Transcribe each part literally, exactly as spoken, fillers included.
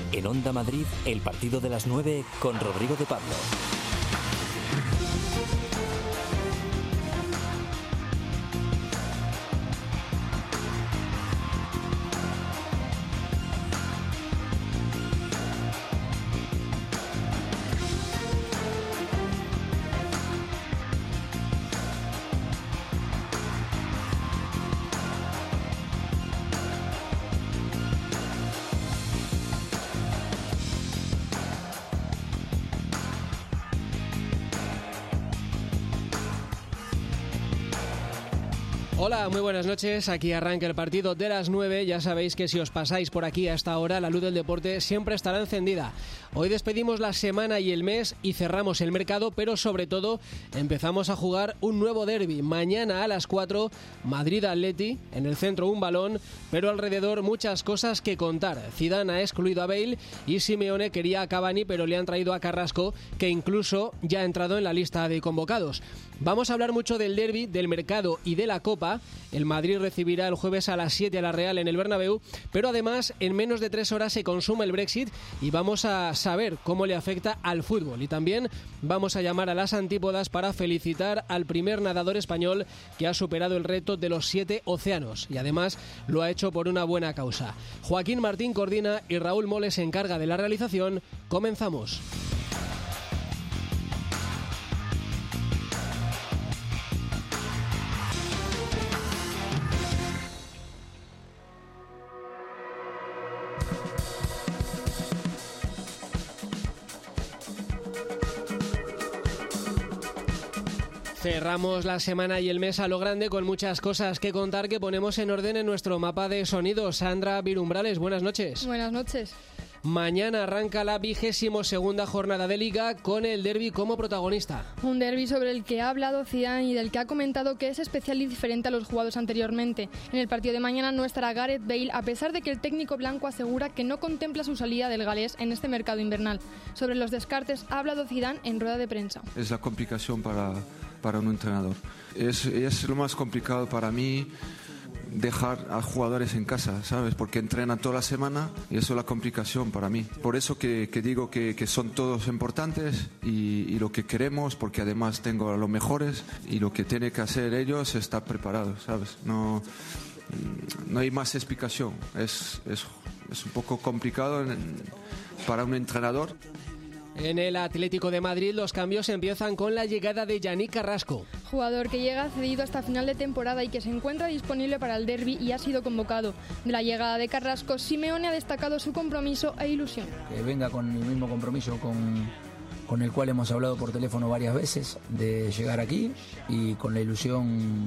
En Onda Madrid, el partido de las nueve con Rodrigo de Pablo. Hola, muy buenas noches. Aquí arranca el partido de las nueve. Ya sabéis que si os pasáis por aquí a esta hora, la luz del deporte siempre estará encendida. Hoy despedimos la semana y el mes y cerramos el mercado, pero sobre todo empezamos a jugar un nuevo derbi. Mañana a las cuatro, Madrid-Atleti, en el centro un balón, pero alrededor muchas cosas que contar. Zidane ha excluido a Bale y Simeone quería a Cavani, pero le han traído a Carrasco, que incluso ya ha entrado en la lista de convocados. Vamos a hablar mucho del derbi, del mercado y de la Copa. El Madrid recibirá el jueves a las siete a la Real en el Bernabéu, pero además en menos de tres horas se consuma el Brexit y vamos a saber cómo le afecta al fútbol. Y también vamos a llamar a las antípodas para felicitar al primer nadador español que ha superado el reto de los siete océanos y además lo ha hecho por una buena causa. Joaquín Martín coordina y Raúl Moles se encarga de la realización. Comenzamos. Cerramos la semana y el mes a lo grande con muchas cosas que contar que ponemos en orden en nuestro mapa de sonido. Sandra Virumbrales, buenas noches. Buenas noches. Mañana arranca la vigésimo segunda jornada de Liga con el derbi como protagonista. Un derbi sobre el que ha hablado Zidane y del que ha comentado que es especial y diferente a los jugados anteriormente. En el partido de mañana no estará Gareth Bale, a pesar de que el técnico blanco asegura que no contempla su salida del galés en este mercado invernal. Sobre los descartes ha hablado Zidane en rueda de prensa. Es la complicación para, para un entrenador. Es, es lo más complicado para mí. Dejar a jugadores en casa, ¿sabes? Porque entrenan toda la semana y eso es la complicación para mí. Por eso que, que digo que, que son todos importantes y, y lo que queremos, porque además tengo a los mejores y lo que tiene que hacer ellos es estar preparados, ¿sabes? No, no hay más explicación. Es, es, es un poco complicado en, para un entrenador. En el Atlético de Madrid los cambios empiezan con la llegada de Yannick Carrasco. Jugador que llega cedido hasta final de temporada y que se encuentra disponible para el derbi y ha sido convocado. De la llegada de Carrasco, Simeone ha destacado su compromiso e ilusión. Que venga con el mismo compromiso con, con el cual hemos hablado por teléfono varias veces, de llegar aquí y con la ilusión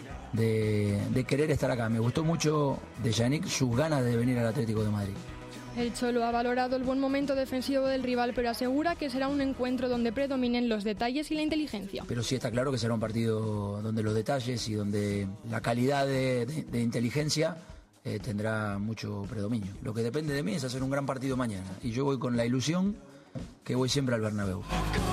de, de querer estar acá. Me gustó mucho de Yannick sus ganas de venir al Atlético de Madrid. El Cholo ha valorado el buen momento defensivo del rival, pero asegura que será un encuentro donde predominen los detalles y la inteligencia. Pero sí está claro que será un partido donde los detalles y donde la calidad de, de, de inteligencia eh, tendrá mucho predominio. Lo que depende de mí es hacer un gran partido mañana. Y yo voy con la ilusión que voy siempre al Bernabéu.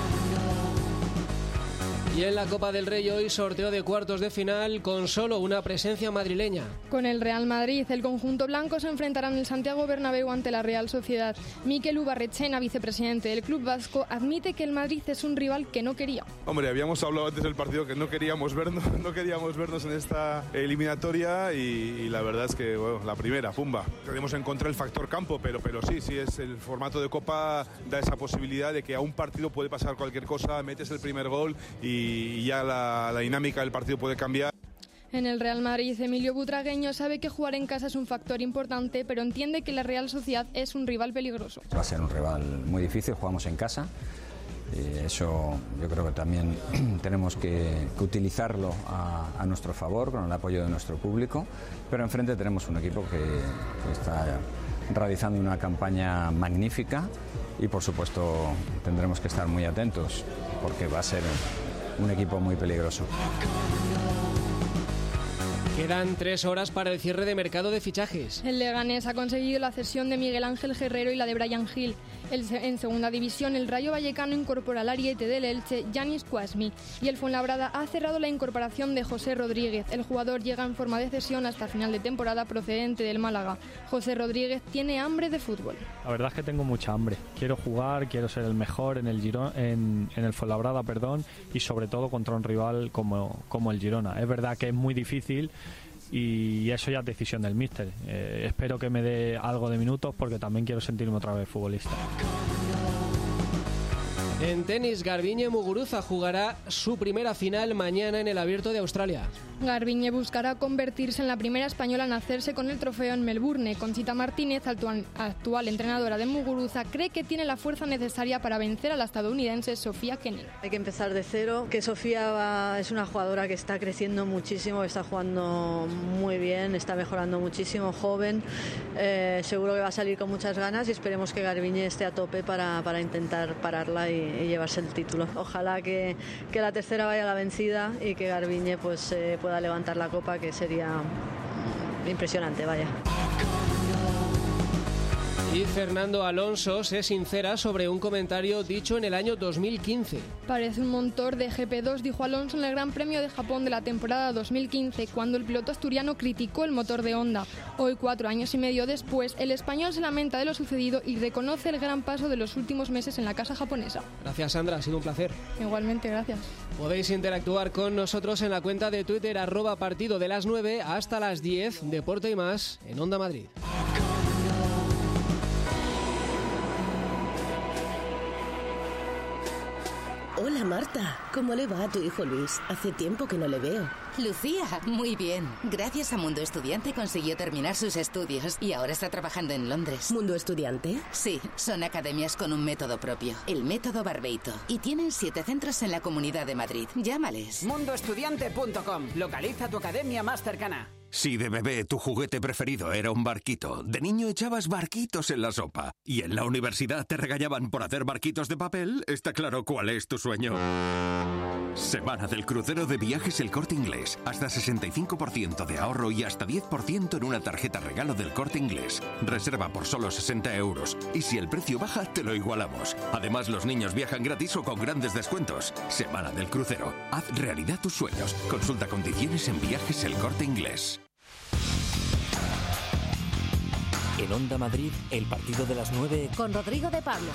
Y en la Copa del Rey hoy sorteo de cuartos de final con solo una presencia madrileña. Con el Real Madrid, el conjunto blanco se enfrentará en el Santiago Bernabéu ante la Real Sociedad. Mikel Ubarrechena, vicepresidente del club vasco, admite que el Madrid es un rival que no quería. Hombre, habíamos hablado antes del partido que no queríamos vernos, no queríamos vernos en esta eliminatoria y, y la verdad es que, bueno, la primera, pumba. Tenemos en contra el factor campo, pero, pero sí, sí, es el formato de Copa da esa posibilidad de que a un partido puede pasar cualquier cosa, metes el primer gol y y ya la, la dinámica del partido puede cambiar. En el Real Madrid, Emilio Butragueño sabe que jugar en casa es un factor importante, pero entiende que la Real Sociedad es un rival peligroso. Va a ser un rival muy difícil, jugamos en casa. Y eso yo creo que también tenemos que, que utilizarlo a, a nuestro favor, con el apoyo de nuestro público. Pero enfrente tenemos un equipo que, que está realizando una campaña magnífica y por supuesto tendremos que estar muy atentos porque va a ser un equipo muy peligroso. Quedan tres horas para el cierre de mercado de fichajes. El Leganés ha conseguido la cesión de Miguel Ángel Guerrero y la de Bryan Gil. El, en segunda división, el Rayo Vallecano incorpora al ariete del Elche, Yanis Kouasmi, y el Fuenlabrada ha cerrado la incorporación de José Rodríguez. El jugador llega en forma de cesión hasta final de temporada procedente del Málaga. José Rodríguez tiene hambre de fútbol. La verdad es que tengo mucha hambre. Quiero jugar, quiero ser el mejor en el Girona, en, en el Fuenlabrada, perdón, y sobre todo contra un rival como, como el Girona. Es verdad que es muy difícil y eso ya es decisión del míster. Eh, espero que me dé algo de minutos porque también quiero sentirme otra vez futbolista. En tenis, Garbiñe Muguruza jugará su primera final mañana en el Abierto de Australia. Garbiñe buscará convertirse en la primera española en hacerse con el trofeo en Melbourne. Conchita Martínez, actual, actual entrenadora de Muguruza, cree que tiene la fuerza necesaria para vencer a la estadounidense Sofía Kenin. Hay que empezar de cero, que Sofía va, es una jugadora que está creciendo muchísimo, está jugando muy bien, está mejorando muchísimo, joven, eh, seguro que va a salir con muchas ganas y esperemos que Garbiñe esté a tope para, para intentar pararla y, y llevarse el título. Ojalá que, que la tercera vaya a la vencida y que Garbiñe pues eh, pueda levantar la copa, que sería impresionante, vaya. Y Fernando Alonso se sincera sobre un comentario dicho en el año dos mil quince. Parece un motor de G P dos, dijo Alonso en el Gran Premio de Japón de la temporada dos mil quince, cuando el piloto asturiano criticó el motor de Honda. Hoy, cuatro años y medio después, el español se lamenta de lo sucedido y reconoce el gran paso de los últimos meses en la casa japonesa. Gracias, Sandra, ha sido un placer. Igualmente, gracias. Podéis interactuar con nosotros en la cuenta de Twitter arroba partido de las nueve hasta las diez, Deporte y más en Onda Madrid. Hola Marta, ¿cómo le va a tu hijo Luis? Hace tiempo que no le veo. Lucía, muy bien. Gracias a Mundo Estudiante consiguió terminar sus estudios y ahora está trabajando en Londres. ¿Mundo Estudiante? Sí, son academias con un método propio, el método Barbeito. Y tienen siete centros en la Comunidad de Madrid. Llámales. mundo estudiante punto com. Localiza tu academia más cercana. Si de bebé tu juguete preferido era un barquito, de niño echabas barquitos en la sopa y en la universidad te regañaban por hacer barquitos de papel, está claro cuál es tu sueño. Semana del crucero de Viajes El Corte Inglés. Hasta sesenta y cinco por ciento de ahorro y hasta diez por ciento en una tarjeta regalo del Corte Inglés. Reserva por solo sesenta euros y si el precio baja te lo igualamos. Además los niños viajan gratis o con grandes descuentos. Semana del crucero. Haz realidad tus sueños. Consulta condiciones en Viajes El Corte Inglés. En Onda Madrid, el partido de las nueve con Rodrigo de Pablo.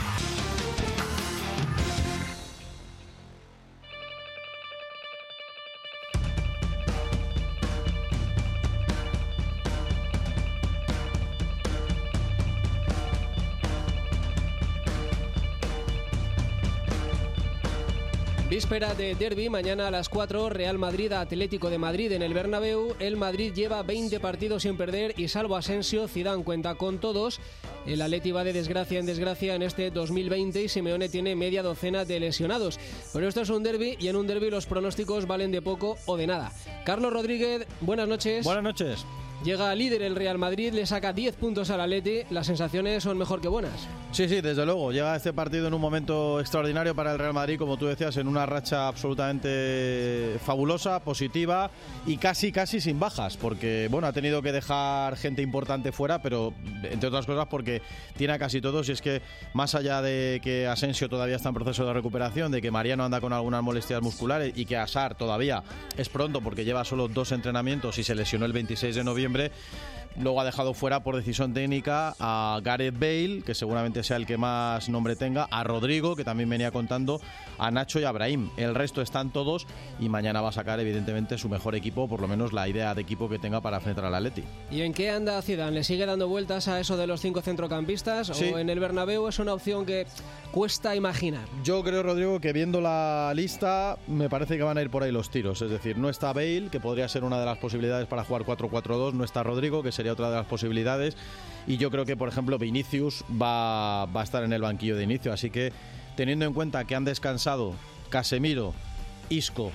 Víspera de derbi, mañana a las cuatro, Real Madrid Atlético de Madrid en el Bernabéu. El Madrid lleva veinte partidos sin perder y salvo Asensio, Zidane cuenta con todos. El Atleti va de desgracia en desgracia en este dos mil veinte y Simeone tiene media docena de lesionados. Pero esto es un derbi y en un derbi los pronósticos valen de poco o de nada. Carlos Rodríguez, buenas noches. Buenas noches. Llega líder el Real Madrid, le saca diez puntos al Atleti. Las sensaciones son mejor que buenas. Sí, sí, desde luego. Llega este partido en un momento extraordinario para el Real Madrid, como tú decías, en una racha absolutamente fabulosa, positiva y casi, casi sin bajas, porque, bueno, ha tenido que dejar gente importante fuera, pero entre otras cosas porque tiene a casi todos, y es que más allá de que Asensio todavía está en proceso de recuperación, de que Mariano anda con algunas molestias musculares y que Asar todavía es pronto porque lleva solo dos entrenamientos y se lesionó el veintiséis de noviembre, luego ha dejado fuera por decisión técnica a Gareth Bale, que seguramente sea el que más nombre tenga, a Rodrigo, que también venía contando, a Nacho y a Brahim. El resto están todos y mañana va a sacar evidentemente su mejor equipo, por lo menos la idea de equipo que tenga para enfrentar al Atleti. ¿Y en qué anda Zidane? ¿Le sigue dando vueltas a eso de los cinco centrocampistas? Sí. ¿O en el Bernabéu es una opción que cuesta imaginar? Yo creo, Rodrigo, que viendo la lista me parece que van a ir por ahí los tiros. Es decir, no está Bale, que podría ser una de las posibilidades para jugar cuatro cuatro dos, no está Rodrigo, que sería otra de las posibilidades, y yo creo que, por ejemplo, Vinicius va, va a estar en el banquillo de inicio, así que teniendo en cuenta que han descansado Casemiro, Isco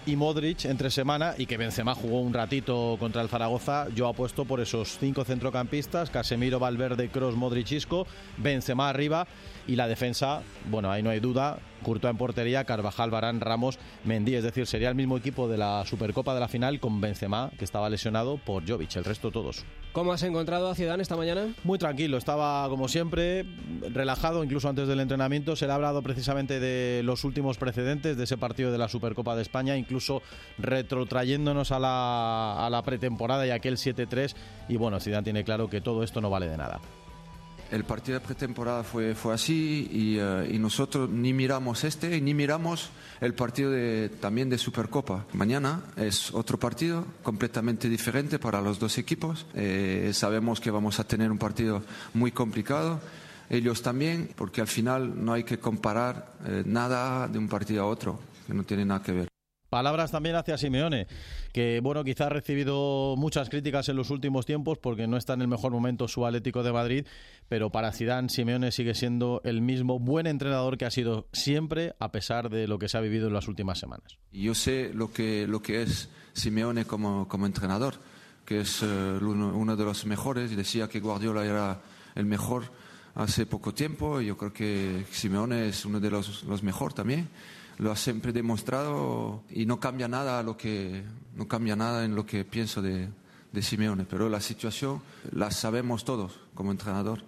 y Modric entre semana y que Benzema jugó un ratito contra el Zaragoza, yo apuesto por esos cinco centrocampistas, Casemiro, Valverde, Kroos, Modric, Isco, Benzema arriba y la defensa, bueno, ahí no hay duda, Courtois en portería, Carvajal, Varane, Ramos, Mendy, es decir, sería el mismo equipo de la Supercopa de la final con Benzema, que estaba lesionado, por Jovic, el resto todos. ¿Cómo has encontrado a Zidane esta mañana? Muy tranquilo, estaba como siempre, relajado, incluso antes del entrenamiento. Se le ha hablado precisamente de los últimos precedentes de ese partido de la Supercopa de España, incluso retrotrayéndonos a la, a la pretemporada y aquel siete tres. Y bueno, Zidane tiene claro que todo esto no vale de nada. El partido de pretemporada fue, fue así y, uh, y nosotros ni miramos este ni miramos el partido de, también de Supercopa. Mañana es otro partido completamente diferente para los dos equipos. Eh, sabemos que vamos a tener un partido muy complicado. Ellos también, porque al final no hay que comparar eh, nada de un partido a otro, que no tiene nada que ver. Palabras también hacia Simeone, que bueno, quizá ha recibido muchas críticas en los últimos tiempos porque no está en el mejor momento su Atlético de Madrid, pero para Zidane, Simeone sigue siendo el mismo buen entrenador que ha sido siempre, a pesar de lo que se ha vivido en las últimas semanas. Yo sé lo que, lo que es Simeone como, como entrenador, que es uh, uno, uno de los mejores. Decía que Guardiola era el mejor hace poco tiempo, y yo creo que Simeone es uno de los, los mejores también. Lo ha siempre demostrado y no cambia nada a lo que no cambia nada en lo que pienso de, de Simeone, pero la situación la sabemos todos como entrenador.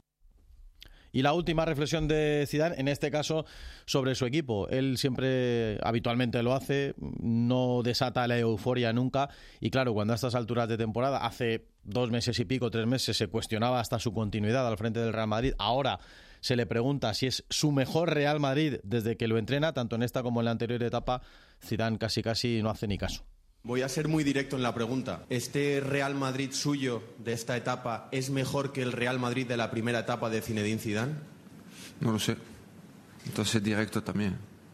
Y la última reflexión de Zidane, en este caso sobre su equipo. Él siempre, habitualmente lo hace, no desata la euforia nunca. Y claro, cuando a estas alturas de temporada, hace dos meses y pico, tres meses, se cuestionaba hasta su continuidad al frente del Real Madrid. Ahora se le pregunta si es su mejor Real Madrid desde que lo entrena, tanto en esta como en la anterior etapa. Zidane casi casi no hace ni caso. Voy a ser muy directo en la pregunta. ¿Este Real Madrid suyo de esta etapa es mejor que el Real Madrid de la primera etapa de Zinedine Zidane? No lo sé. Entonces directo también.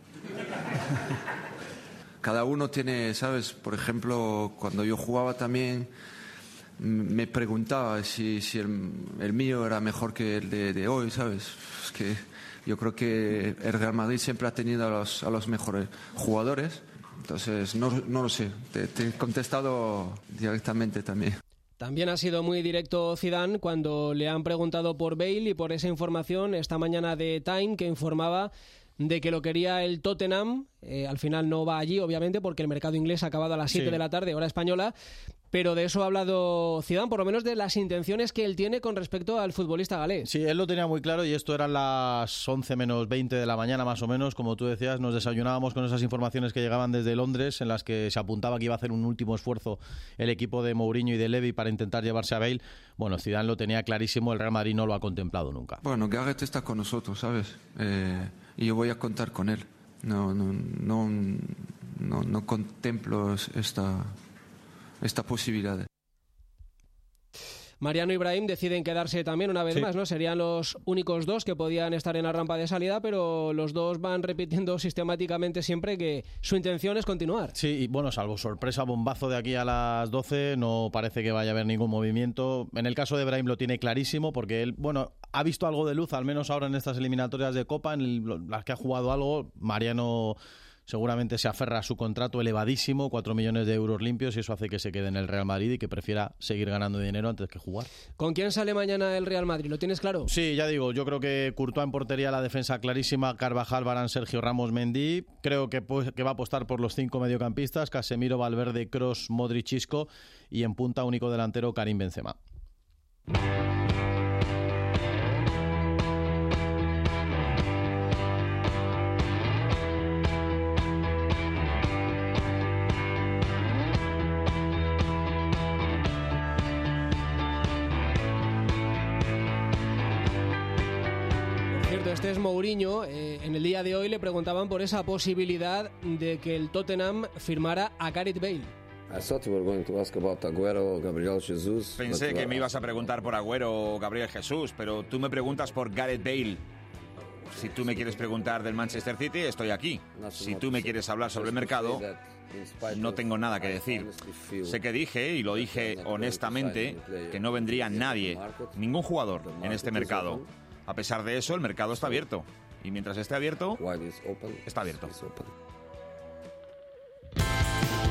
Cada uno tiene, ¿sabes? Por ejemplo, cuando yo jugaba también me preguntaba si, si el, el mío era mejor que el de, de hoy, ¿sabes? Es que yo creo que el Real Madrid siempre ha tenido a los, a los mejores jugadores. Entonces, no, no lo sé, te, te he contestado directamente también. También ha sido muy directo Zidane cuando le han preguntado por Bale y por esa información esta mañana de Time, que informaba de que lo quería el Tottenham. Eh, al final no va allí, obviamente, porque el mercado inglés ha acabado a las siete sí. de la tarde, hora española. Pero de eso ha hablado Zidane, por lo menos de las intenciones que él tiene con respecto al futbolista galés. Sí, él lo tenía muy claro y esto eran las once menos veinte de la mañana más o menos. Como tú decías, nos desayunábamos con esas informaciones que llegaban desde Londres, en las que se apuntaba que iba a hacer un último esfuerzo el equipo de Mourinho y de Levy para intentar llevarse a Bale. Bueno, Zidane lo tenía clarísimo, el Real Madrid no lo ha contemplado nunca. Bueno, Gareth está con nosotros, ¿sabes? Eh, y yo voy a contar con él. No, no, no, no, no contemplo esta, esta posibilidad. Mariano y Brahim deciden quedarse también una vez sí. más, ¿no? Serían los únicos dos que podían estar en la rampa de salida, pero los dos van repitiendo sistemáticamente siempre que su intención es continuar. Sí, y bueno, salvo sorpresa, bombazo de aquí a las doce, no parece que vaya a haber ningún movimiento. En el caso de Brahim lo tiene clarísimo, porque él, bueno, ha visto algo de luz, al menos ahora en estas eliminatorias de Copa, en el, las que ha jugado algo. Mariano seguramente se aferra a su contrato elevadísimo, cuatro millones de euros limpios, y eso hace que se quede en el Real Madrid y que prefiera seguir ganando dinero antes que jugar. ¿Con quién sale mañana el Real Madrid? ¿Lo tienes claro? Sí, ya digo, yo creo que Courtois en portería, la defensa clarísima, Carvajal, Varane, Sergio Ramos, Mendy. Creo que, pues, que va a apostar por los cinco mediocampistas, Casemiro, Valverde, Kroos, Modric, Isco, y en punta único delantero Karim Benzema. Este es Mourinho. Eh, en el día de hoy le preguntaban por esa posibilidad de que el Tottenham firmara a Gareth Bale. Pensé que me ibas a preguntar por Agüero o Gabriel Jesús, pero tú me preguntas por Gareth Bale. Si tú me quieres preguntar del Manchester City, estoy aquí. Si tú me quieres hablar sobre el mercado, no tengo nada que decir. Sé que dije, y lo dije honestamente, que no vendría nadie, ningún jugador en este mercado. A pesar de eso, el mercado está abierto. Y mientras esté abierto, está abierto.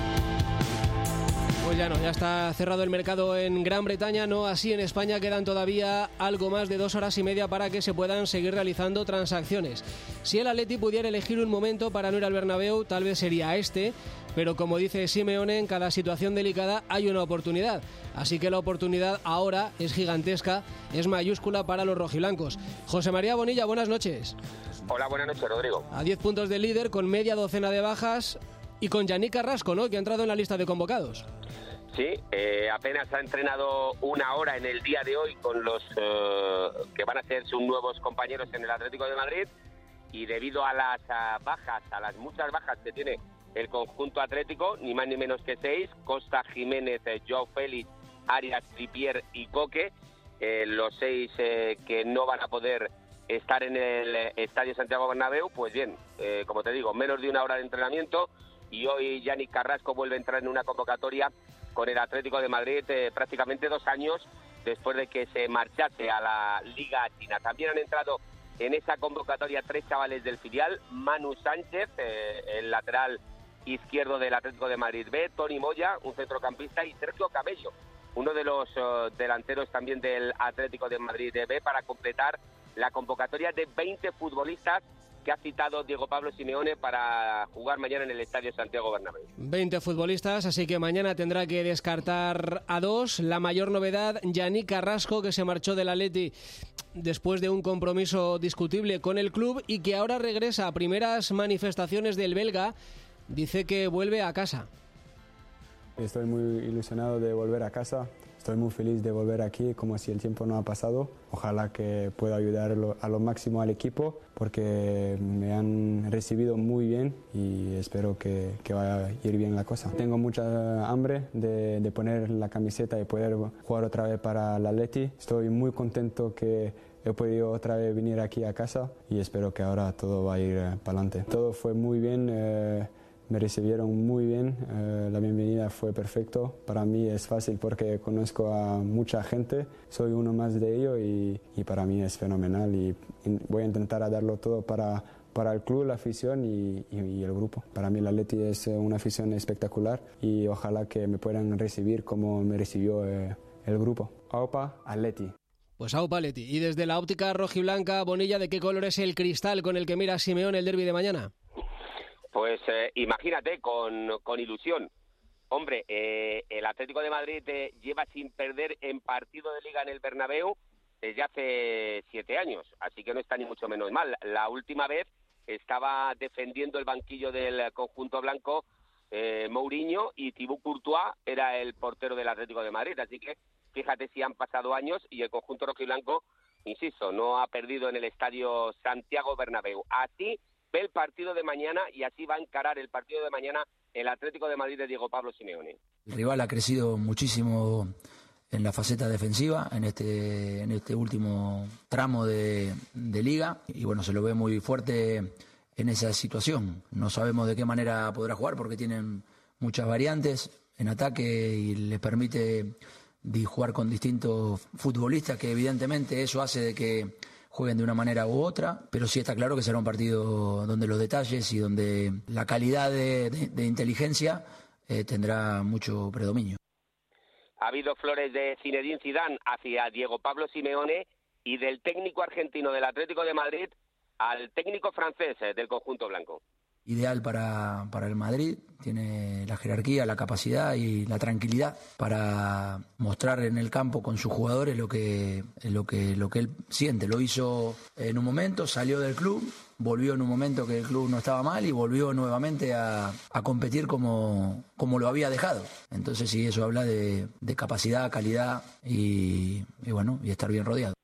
Pues ya no, ya está cerrado el mercado en Gran Bretaña, no así en España. Quedan todavía algo más de dos horas y media para que se puedan seguir realizando transacciones. Si el Atleti pudiera elegir un momento para no ir al Bernabéu, tal vez sería este, pero como dice Simeone, en cada situación delicada hay una oportunidad. Así que la oportunidad ahora es gigantesca, es mayúscula para los rojiblancos. José María Bonilla, buenas noches. Hola, buenas noches, Rodrigo. A diez puntos del líder, con media docena de bajas y con Yannick Carrasco, ¿no?, que ha entrado en la lista de convocados. Sí, eh, apenas ha entrenado una hora en el día de hoy con los eh, que van a ser sus nuevos compañeros en el Atlético de Madrid, y debido a las a bajas, a las muchas bajas que tiene el conjunto atlético, ni más ni menos que seis, Costa, Jiménez, eh, Joao Félix, Arias, Trippier y Coque, eh, los seis eh, que no van a poder estar en el Estadio Santiago Bernabéu, pues bien, eh, como te digo, menos de una hora de entrenamiento, y hoy Yannick Carrasco vuelve a entrar en una convocatoria con el Atlético de Madrid eh, prácticamente dos años después de que se marchase a la Liga China. También han entrado en esa convocatoria tres chavales del filial: Manu Sánchez, eh, el lateral izquierdo del Atlético de Madrid B, Toni Moya, un centrocampista, y Sergio Cabello, uno de los uh, delanteros también del Atlético de Madrid B, para completar la convocatoria de veinte futbolistas que ha citado Diego Pablo Simeone para jugar mañana en el Estadio Santiago Bernabéu. veinte futbolistas, así que mañana tendrá que descartar a dos. La mayor novedad, Yannick Carrasco, que se marchó del Atleti después de un compromiso discutible con el club y que ahora regresa a primeras manifestaciones del belga. Dice que vuelve a casa. Estoy muy ilusionado de volver a casa. Estoy muy feliz de volver aquí, como si el tiempo no ha pasado. Ojalá que pueda ayudar a lo máximo al equipo, porque me han recibido muy bien y espero que, que vaya a ir bien la cosa. Tengo mucha hambre de, de poner la camiseta y poder jugar otra vez para el Atleti. Estoy muy contento que he podido otra vez venir aquí a casa y espero que ahora todo va a ir eh, para adelante. Todo fue muy bien. Eh, Me recibieron muy bien, eh, la bienvenida fue perfecto. Para mí es fácil porque conozco a mucha gente, soy uno más de ellos y, y para mí es fenomenal, y voy a intentar a darlo todo para, para el club, la afición y, y, y el grupo. Para mí el Atleti es una afición espectacular y ojalá que me puedan recibir como me recibió eh, el grupo. Aupa Atleti. Pues Aupa Atleti. Y desde la óptica rojiblanca, Bonilla, ¿de qué color es el cristal con el que mira Simeone el derbi de mañana? Pues eh, imagínate, con, con ilusión. Hombre, eh, el Atlético de Madrid eh, lleva sin perder en partido de Liga en el Bernabéu desde hace siete años, así que no está ni mucho menos mal. La última vez estaba defendiendo el banquillo del conjunto blanco eh, Mourinho, y Thibaut Courtois era el portero del Atlético de Madrid, así que fíjate si han pasado años y el conjunto rojiblanco, insisto, no ha perdido en el Estadio Santiago Bernabéu. Así ve el partido de mañana y así va a encarar el partido de mañana el Atlético de Madrid de Diego Pablo Simeone. El rival ha crecido muchísimo en la faceta defensiva en este en este último tramo de, de liga, y bueno, se lo ve muy fuerte en esa situación. No sabemos de qué manera podrá jugar porque tienen muchas variantes en ataque y les permite jugar con distintos futbolistas, que evidentemente eso hace de que jueguen de una manera u otra, pero sí está claro que será un partido donde los detalles y donde la calidad de, de, de inteligencia eh, tendrá mucho predominio. Ha habido flores de Zinedine Zidane hacia Diego Pablo Simeone y del técnico argentino del Atlético de Madrid al técnico francés eh, del conjunto blanco. Ideal para, para el Madrid, tiene la jerarquía, la capacidad y la tranquilidad para mostrar en el campo con sus jugadores lo que, lo que, lo que él siente. Lo hizo en un momento, salió del club, volvió en un momento que el club no estaba mal y volvió nuevamente a, a competir como, como lo había dejado. Entonces sí, eso habla de, de capacidad, calidad y, y bueno, y estar bien rodeado.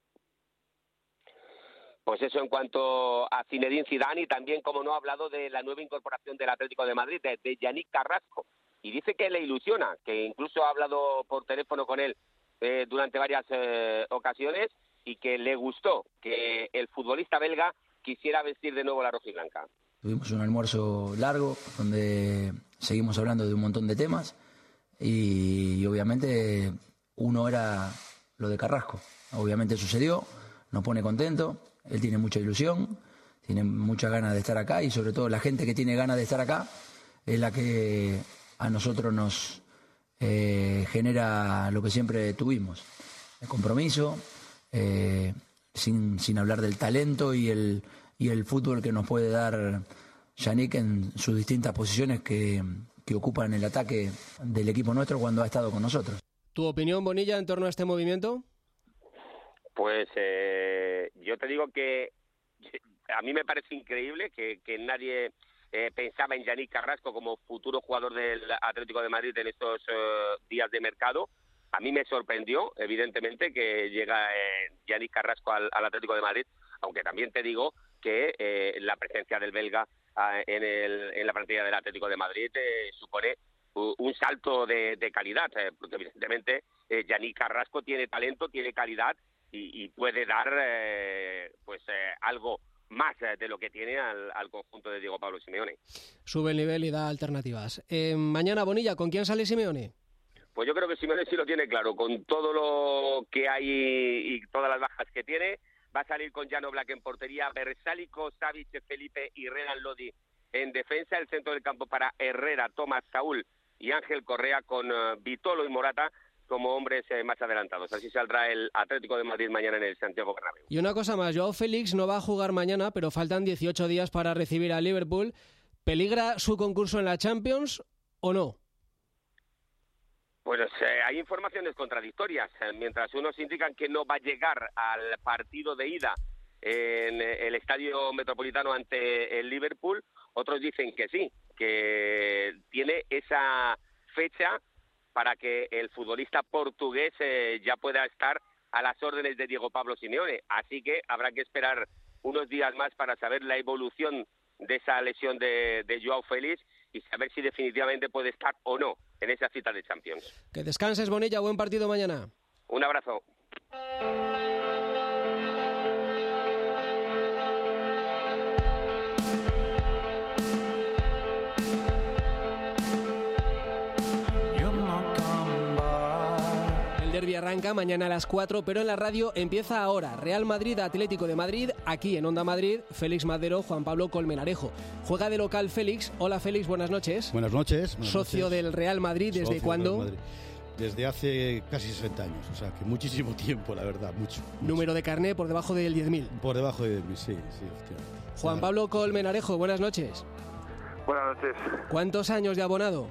Pues eso en cuanto a Zinedine Zidane, y también, como no, ha hablado de la nueva incorporación del Atlético de Madrid, de, de Yannick Carrasco, y dice que le ilusiona, que incluso ha hablado por teléfono con él eh, durante varias eh, ocasiones, y que le gustó que el futbolista belga quisiera vestir de nuevo la rojiblanca. Tuvimos un almuerzo largo donde seguimos hablando de un montón de temas y, y obviamente uno era lo de Carrasco. Obviamente sucedió, nos pone contento. Él tiene mucha ilusión, tiene muchas ganas de estar acá, y sobre todo la gente que tiene ganas de estar acá es la que a nosotros nos, eh, genera lo que siempre tuvimos, el compromiso, eh, sin, sin hablar del talento y el, y el fútbol que nos puede dar Yannick en sus distintas posiciones que, que ocupa en el ataque del equipo nuestro cuando ha estado con nosotros. ¿Tu opinión, Bonilla, en torno a este movimiento? Pues eh, yo te digo que a mí me parece increíble que, que nadie eh, pensaba en Yannick Carrasco como futuro jugador del Atlético de Madrid en estos eh, días de mercado. A mí me sorprendió, evidentemente, que llega eh, Yannick Carrasco al, al Atlético de Madrid, aunque también te digo que eh, la presencia del belga eh, en, el, en la plantilla del Atlético de Madrid eh, supone uh, un salto de, de calidad, eh, porque evidentemente eh, Yannick Carrasco tiene talento, tiene calidad y, y puede dar eh, pues eh, algo más de lo que tiene al, al conjunto de Diego Pablo Simeone. Sube el nivel y da alternativas. Eh, mañana, Bonilla, ¿con quién sale Simeone? Pues yo creo que Simeone sí lo tiene claro, con todo lo que hay y todas las bajas que tiene. Va a salir con Jan Oblak en portería, Bersálico, Savic, Felipe y Renan Lodi en defensa. El centro del campo para Herrera, Tomás, Saúl y Ángel Correa, con uh, Vitolo y Morata como hombres eh, más adelantados. Así saldrá el Atlético de Madrid mañana en el Santiago Bernabéu. Y una cosa más, Joao Félix no va a jugar mañana, pero faltan dieciocho días para recibir a Liverpool. ¿Peligra su concurso en la Champions o no? Pues eh, hay informaciones contradictorias. Eh, mientras unos indican que no va a llegar al partido de ida en el Estadio Metropolitano ante el Liverpool, otros dicen que sí, que tiene esa fecha para que el futbolista portugués eh, ya pueda estar a las órdenes de Diego Pablo Simeone. Así que habrá que esperar unos días más para saber la evolución de esa lesión de, de Joao Félix y saber si definitivamente puede estar o no en esa cita de Champions. Que descanses, Bonilla. Buen partido mañana. Un abrazo. El derbi arranca mañana a las cuatro, pero en la radio empieza ahora. Real Madrid, Atlético de Madrid, aquí en Onda Madrid, Félix Madero, Juan Pablo Colmenarejo. Juega de local Félix. Hola Félix, buenas noches. Buenas noches. Buenas Socio noches. del Real Madrid, ¿desde Socio cuándo? Real Madrid. Desde hace casi sesenta años, o sea que muchísimo tiempo, la verdad, mucho. mucho. Número de carné por debajo del diez mil. Por debajo de diez mil, sí, sí, efectivamente. Juan Claro. Pablo Colmenarejo, buenas noches. Buenas noches. ¿Cuántos años de abonado?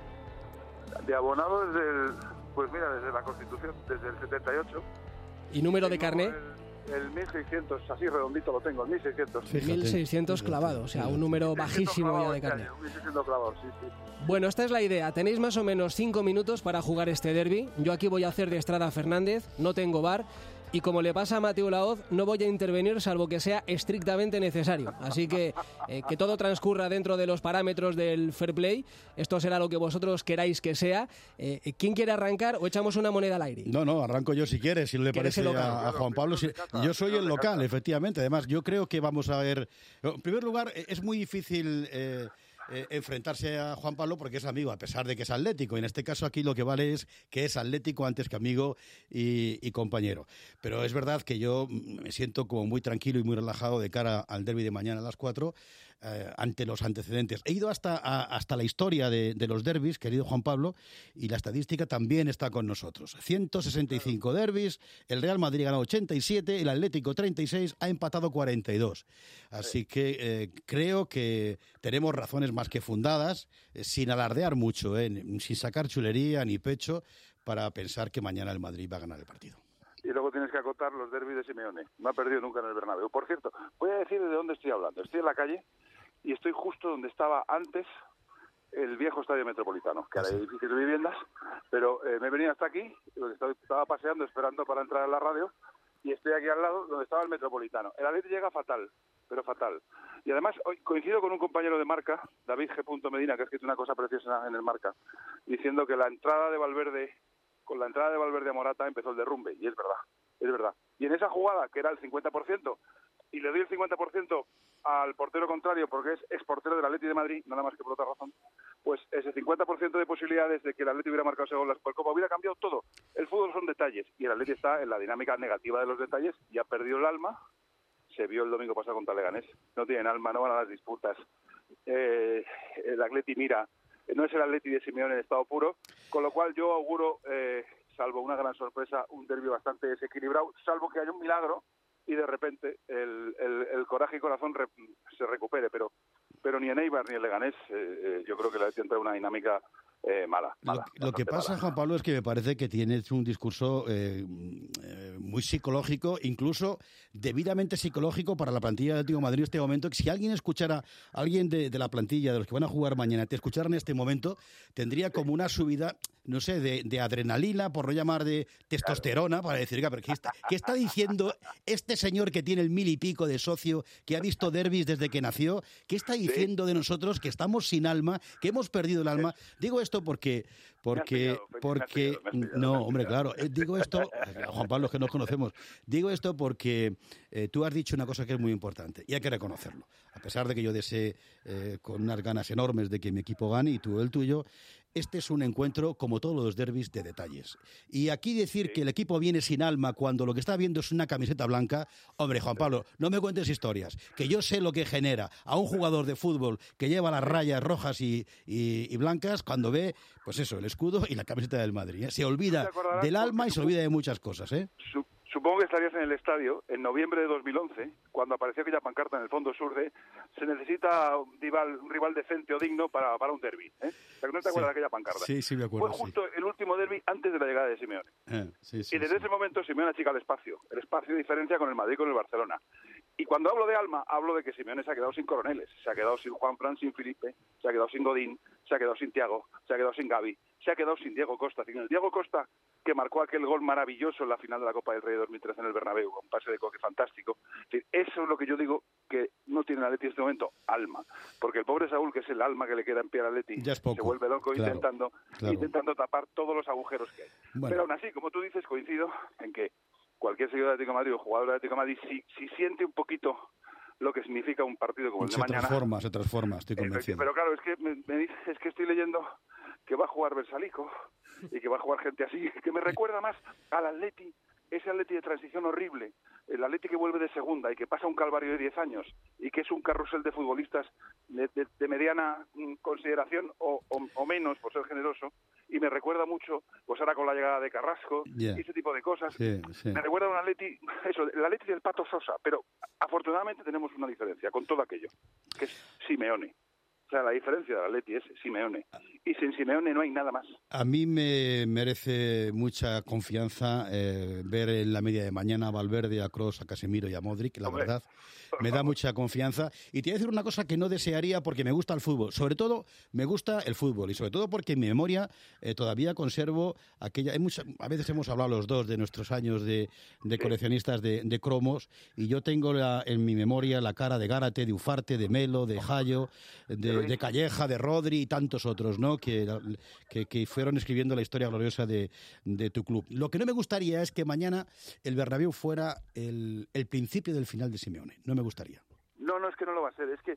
De abonado desde el, pues mira, desde la Constitución, desde el setenta y ocho. ¿Y número de Tengo carné? El, el mil seiscientos, así redondito lo tengo, el mil seiscientos. mil seiscientos clavado, o sea, un número bajísimo ya de carné. mil seiscientos clavado, sí, sí. Bueno, esta es la idea. Tenéis más o menos cinco minutos para jugar este derbi. Yo aquí voy a hacer de Estrada Fernández, no tengo bar. Y como le pasa a Mateo Laoz, no voy a intervenir salvo que sea estrictamente necesario. Así que eh, que todo transcurra dentro de los parámetros del fair play. Esto será lo que vosotros queráis que sea. Eh, ¿Quién quiere arrancar o echamos una moneda al aire? No, no, arranco yo si quieres, si no le ¿Quieres parece el local? a, a Juan Pablo. Si, yo soy el local, efectivamente. Además, yo creo que vamos a ver... En primer lugar, es muy difícil... Eh, Eh, enfrentarse a Juan Pablo porque es amigo, a pesar de que es atlético. En este caso aquí lo que vale es que es atlético antes que amigo y, y compañero. Pero es verdad que yo me siento como muy tranquilo y muy relajado de cara al derbi de mañana a las cuatro, eh, ante los antecedentes. He ido hasta, a, hasta la historia de, de los derbis, querido Juan Pablo, y la estadística también está con nosotros. ciento sesenta y cinco derbis, el Real Madrid ganó ochenta y siete, el Atlético treinta y seis, ha empatado cuarenta y dos. Así que eh, creo que tenemos razones más que fundadas, eh, sin alardear mucho, eh, sin sacar chulería ni pecho, para pensar que mañana el Madrid va a ganar el partido. Y luego tienes que acotar los derbis de Simeone. No ha perdido nunca en el Bernabéu. Por cierto, voy a decir de dónde estoy hablando. Estoy en la calle y estoy justo donde estaba antes el viejo Estadio Metropolitano, que ahora hay edificios de viviendas, pero eh, me he venido hasta aquí, estaba paseando, esperando para entrar a la radio, y estoy aquí al lado donde estaba el Metropolitano. El Atleti llega fatal, pero fatal. Y además hoy coincido con un compañero de Marca, David G. Medina, que ha escrito una cosa preciosa en el Marca, diciendo que la entrada de Valverde, con la entrada de Valverde a Morata empezó el derrumbe, y es verdad, es verdad. Y en esa jugada, que era el cincuenta por ciento, y le doy el cincuenta por ciento al portero contrario porque es exportero del Atleti de Madrid, nada más que por otra razón, pues ese cincuenta por ciento de posibilidades de que el Atleti hubiera marcado ese gol en la Supercopa hubiera cambiado todo. El fútbol son detalles y el Atleti está en la dinámica negativa de los detalles y ha perdido el alma. Se vio el domingo pasado contra Leganés. No tienen alma, no van a las disputas. Eh, el Atleti mira no es el Atleti de Simeone en estado puro, con lo cual yo auguro, eh, salvo una gran sorpresa, un derbi bastante desequilibrado, salvo que haya un milagro y de repente el, el, el coraje y corazón re, se recupere, pero pero ni en Eibar ni en Leganés eh, eh, yo creo que el Atleti entra en una dinámica Eh, mala, mala, Lo, lo que pasa, mala. Juan Pablo, es que me parece que tienes un discurso eh, eh, muy psicológico, incluso debidamente psicológico para la plantilla del Atlético de Madrid en este momento. Que si alguien escuchara, a alguien de, de la plantilla, de los que van a jugar mañana, te escuchara en este momento, tendría como una subida, no sé, de, de adrenalina, por no llamar de testosterona, para decir, pero ¿qué está, ¿qué está diciendo este señor que tiene el mil y pico de socio, que ha visto derbis desde que nació? ¿Qué está diciendo de nosotros que estamos sin alma, que hemos perdido el alma? Digo esto Esto porque, porque, porque, no, hombre, claro, eh, digo esto, Juan Pablo, es que nos conocemos, digo esto porque eh, tú has dicho una cosa que es muy importante y hay que reconocerlo, a pesar de que yo desee eh, con unas ganas enormes de que mi equipo gane y tú el tuyo. Este es un encuentro, como todos los derbis, de detalles. Y aquí decir sí. que el equipo viene sin alma cuando lo que está viendo es una camiseta blanca, hombre, Juan Pablo, no me cuentes historias, que yo sé lo que genera a un jugador de fútbol que lleva las rayas rojas y, y, y blancas cuando ve, pues eso, el escudo y la camiseta del Madrid, ¿eh? Se olvida del alma y se olvida de muchas cosas, ¿eh? Supongo que estarías en el estadio en noviembre de dos mil once, cuando apareció aquella pancarta en el fondo sur de se necesita un rival, un rival decente o digno para, para un derbi. ¿eh? O sea, ¿no te acuerdas sí. de aquella pancarta? Sí, sí me acuerdo. Fue justo sí. el último derbi antes de la llegada de Simeone. Eh, sí, sí, y desde sí. ese momento Simeone achica el espacio. El espacio de diferencia con el Madrid y con el Barcelona. Y cuando hablo de alma, hablo de que Simeone se ha quedado sin coroneles. Se ha quedado sin Juanfran, sin Felipe, se ha quedado sin Godín, se ha quedado sin Thiago, se ha quedado sin Gavi, se ha quedado sin Diego Costa. Sin el Diego Costa que marcó aquel gol maravilloso en la final de la Copa del Rey de dos mil trece en el Bernabéu, un pase de Coque fantástico. Eso es lo que yo digo que no tiene el Atleti en este momento, alma. Porque el pobre Saúl, que es el alma que le queda en pie al Atleti, se vuelve loco claro, intentando claro. intentando tapar todos los agujeros que hay. Bueno. Pero aún así, como tú dices, coincido en que cualquier seguidor de Atlético de Madrid o jugador de Atlético de Madrid, si, si siente un poquito lo que significa un partido como el se de mañana... Se transforma, se transforma, estoy convencido. Pero claro, es que, me, me, es que estoy leyendo que va a jugar Versalico y que va a jugar gente así, que me recuerda más al Atleti, ese Atleti de transición horrible, el Atleti que vuelve de segunda y que pasa un calvario de diez años y que es un carrusel de futbolistas de, de, de mediana consideración o, o, o menos, por ser generoso, y me recuerda mucho, pues ahora con la llegada de Carrasco, yeah. y ese tipo de cosas, sí, sí. me recuerda a un Atleti, eso, el Atleti del Pato Sosa, pero afortunadamente tenemos una diferencia con todo aquello, que es Simeone. O sea, la diferencia del Atleti es Simeone. Y sin Simeone no hay nada más. A mí me merece mucha confianza eh, ver en la media de mañana a Valverde, a Kroos, a Casemiro y a Modric, la Hombre. verdad. Me da mucha confianza. Y te voy a decir una cosa que no desearía porque me gusta el fútbol. Sobre todo, me gusta el fútbol. Y sobre todo porque en mi memoria eh, todavía conservo aquella... Hay mucha, a veces hemos hablado los dos de nuestros años de, de coleccionistas de, de cromos. Y yo tengo la, en mi memoria la cara de Gárate, de Ufarte, de Melo, de Jayo, de, de Calleja, de Rodri y tantos otros, ¿no? Que, que, que fueron escribiendo la historia gloriosa de, de tu club. Lo que no me gustaría es que mañana el Bernabéu fuera el, el principio del final de Simeone. No me gustaría. No, no, es que no lo va a ser. Es que, eh,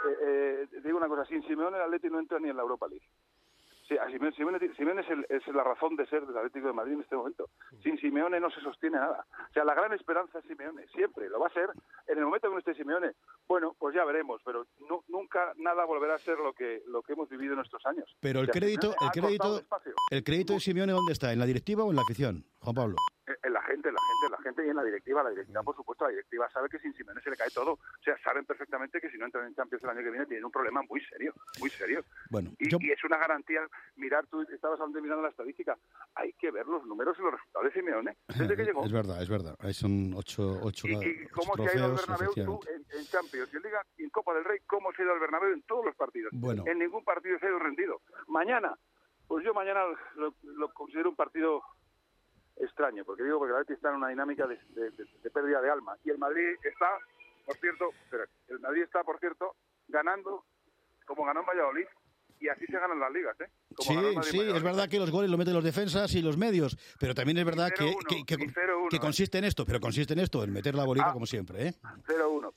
eh, eh, digo una cosa, sin Simeone el Atleti no entra ni en la Europa League. Sí, Simeone, Simeone, Simeone es, el, es la razón de ser del Atlético de Madrid en este momento. Sin Simeone no se sostiene nada. O sea, la gran esperanza es Simeone, siempre, lo va a ser. En el momento que no esté Simeone, bueno, pues ya veremos, pero no, nunca nada volverá a ser lo que lo que hemos vivido en estos años. Pero el o sea, crédito, el crédito, el crédito de Simeone, ¿dónde está? ¿En la directiva o en la afición, Juan Pablo? En la gente, en la gente, en la gente y en la directiva. La directiva, por supuesto, la directiva sabe que sin Simeone se le cae todo. O sea, saben perfectamente que si no entran en Champions el año que viene tienen un problema muy serio, muy serio. Bueno, y, yo... y es una garantía. Mirar, tú estabas mirando la estadística. Hay que ver los números y los resultados de Simeone desde que llegó. Es verdad, es verdad. Ahí son ocho, ocho, ¿Y, y cómo ocho se ha ido al Bernabéu tú en, en Champions, en Liga y en Copa del Rey? ¿Cómo se ha ido al Bernabéu en todos los partidos? Bueno. En ningún partido se ha ido rendido. Mañana, pues yo mañana lo, lo considero un partido extraño, porque digo porque el Atleti está en una dinámica de, de, de, de pérdida de alma. Y el Madrid está, por cierto, espera, el Madrid está, por cierto, ganando como ganó en Valladolid. Y así se ganan las ligas, ¿eh? Como sí, sí, es verdad que los goles los meten los defensas y los medios, pero también es verdad que, que, que, que consiste en esto, pero consiste en esto, en meter la bolita ah, como siempre, ¿eh? cero uno,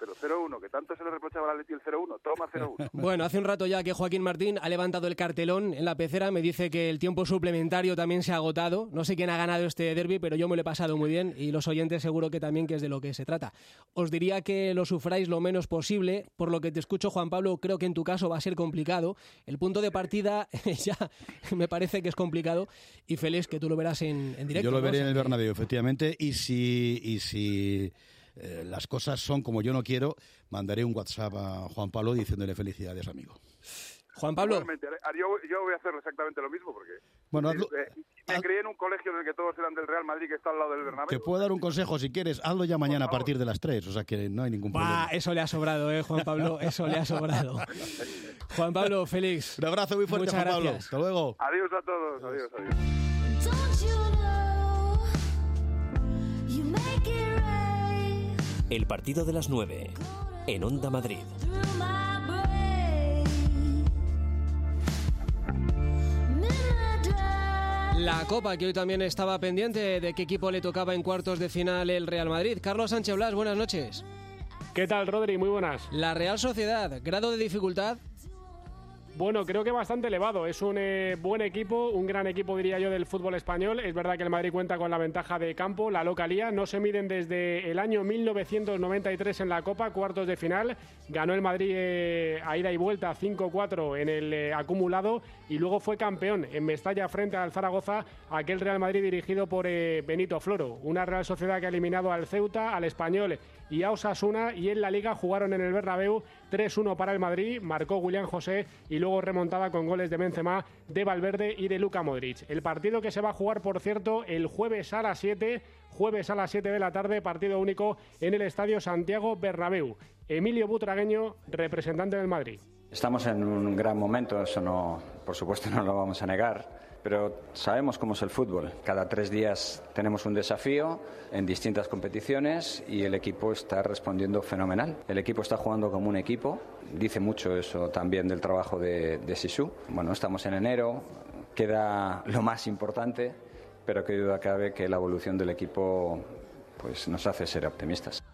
pero cero uno, que tanto se le reprochaba al Atleti el cero uno, toma cero uno. Bueno, hace un rato ya que Joaquín Martín ha levantado el cartelón en la pecera, me dice que el tiempo suplementario también se ha agotado. No sé quién ha ganado este derbi, pero yo me lo he pasado muy bien y los oyentes seguro que también, que es de lo que se trata. Os diría que lo sufráis lo menos posible. Por lo que te escucho, Juan Pablo, creo que en tu caso va a ser complicado. El punto de partida ya me parece que es complicado. Y Félix, que tú lo verás en, en directo. Yo lo veré, ¿no? En el que... Bernabéu, efectivamente. Y si, y si eh, las cosas son como yo no quiero, mandaré un WhatsApp a Juan Pablo diciéndole felicidades, amigo. Juan Pablo. Yo, yo voy a hacer exactamente lo mismo, porque bueno, hazlo, eh, me crié en un colegio en el que todos eran del Real Madrid, que está al lado del Bernabéu. Te puedo dar un consejo si quieres, hazlo ya mañana a partir de las tres, o sea que no hay ningún bah, problema. Eso le ha sobrado, ¿eh, Juan Pablo? Eso le ha sobrado. Juan Pablo, Félix. Un abrazo muy fuerte, Muchas Juan Pablo. gracias. Hasta luego. Adiós a todos, adiós, adiós. El partido de las nueve en Onda Madrid. La Copa, que hoy también estaba pendiente de qué equipo le tocaba en cuartos de final el Real Madrid. Carlos Sánchez Blas, buenas noches. ¿Qué tal, Rodri? Muy buenas. La Real Sociedad, grado de dificultad. Bueno, creo que bastante elevado. Es un eh, buen equipo, un gran equipo, diría yo, del fútbol español. Es verdad que el Madrid cuenta con la ventaja de campo, la localía. No se miden desde el año mil novecientos noventa y tres en la Copa, cuartos de final. Ganó el Madrid eh, a ida y vuelta cinco cuatro en el eh, acumulado y luego fue campeón en Mestalla frente al Zaragoza, aquel Real Madrid dirigido por eh, Benito Floro. Una Real Sociedad que ha eliminado al Ceuta, al Español y a Osasuna, y en la Liga jugaron en el Bernabéu tres uno para el Madrid, marcó William José y luego remontada con goles de Benzema, de Valverde y de Luka Modric. El partido que se va a jugar, por cierto, el jueves a las siete, jueves a las siete de la tarde, partido único en el Estadio Santiago Bernabéu. Emilio Butragueño, representante del Madrid. Estamos en un gran momento, eso no, por supuesto no lo vamos a negar. Pero sabemos cómo es el fútbol. Cada tres días tenemos un desafío en distintas competiciones y el equipo está respondiendo fenomenal. El equipo está jugando como un equipo. Dice mucho eso también del trabajo de, de Sisu. Bueno, estamos en enero, queda lo más importante, pero qué duda cabe que la evolución del equipo pues, nos hace ser optimistas.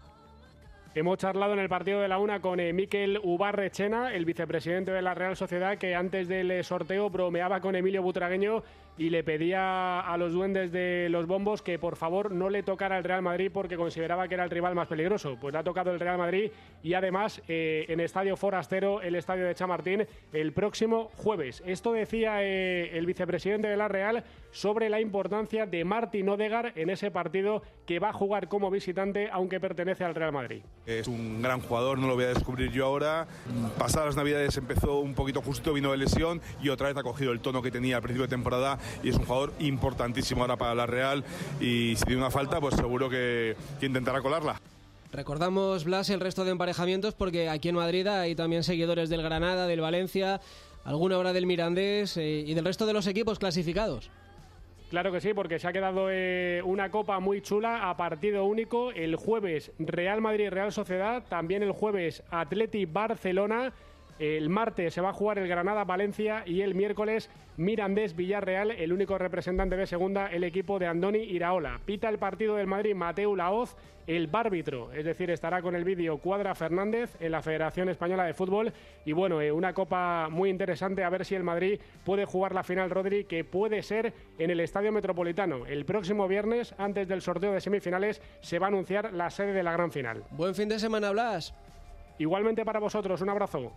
Hemos charlado en el partido de la una con eh, Mikel Ubarrechena, el vicepresidente de la Real Sociedad, que antes del sorteo bromeaba con Emilio Butragueño y le pedía a los duendes de los bombos que por favor no le tocara el Real Madrid porque consideraba que era el rival más peligroso. Pues le ha tocado el Real Madrid y además eh, en Estadio Forastero, el estadio de Chamartín, el próximo jueves. Esto decía eh, el vicepresidente de la Real sobre la importancia de Martin Odegaard en ese partido que va a jugar como visitante, aunque pertenece al Real Madrid. Es un gran jugador, no lo voy a descubrir yo ahora. Pasadas las Navidades empezó un poquito justo, vino de lesión y otra vez ha cogido el tono que tenía al principio de temporada y es un jugador importantísimo ahora para la Real y si tiene una falta pues seguro que, que intentará colarla. Recordamos, Blas, el resto de emparejamientos porque aquí en Madrid hay también seguidores del Granada, del Valencia, alguna hora del Mirandés eh, y del resto de los equipos clasificados. Claro que sí, porque se ha quedado eh, una copa muy chula a partido único. El jueves Real Madrid-Real Sociedad, también el jueves Atleti-Barcelona. El martes se va a jugar el Granada-Valencia y el miércoles Mirandés-Villarreal, el único representante de segunda, el equipo de Andoni Iraola. Pita el partido del Madrid Mateu Laoz, el bárbitro, es decir, estará con el vídeo Cuadra Fernández en la Federación Española de Fútbol. Y bueno, eh, una copa muy interesante, a ver si el Madrid puede jugar la final, Rodri, que puede ser en el Estadio Metropolitano. El próximo viernes, antes del sorteo de semifinales, se va a anunciar la sede de la gran final. Buen fin de semana, Blas. Igualmente para vosotros, un abrazo.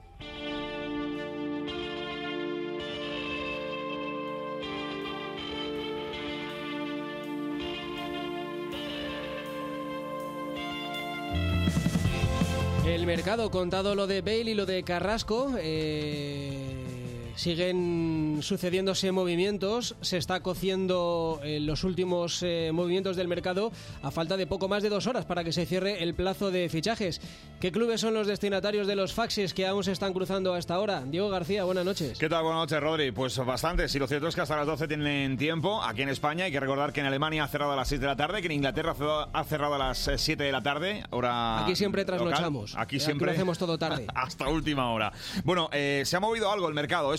El mercado, contado lo de Bale y lo de Carrasco, eh, siguen sucediéndose movimientos, se está cociendo eh, los últimos eh, movimientos del mercado a falta de poco más de dos horas para que se cierre el plazo de fichajes. ¿Qué clubes son los destinatarios de los faxes que aún se están cruzando hasta ahora? Diego García, buenas noches. ¿Qué tal? Buenas noches, Rodri. Pues bastantes, y lo cierto es que hasta las doce tienen tiempo. Aquí en España hay que recordar que en Alemania ha cerrado a las seis de la tarde, que en Inglaterra ha cerrado a las siete de la tarde, hora Aquí siempre trasnochamos. Local. Aquí siempre Aquí lo hacemos todo tarde. Hasta última hora. Bueno, eh, se ha movido algo el mercado, eso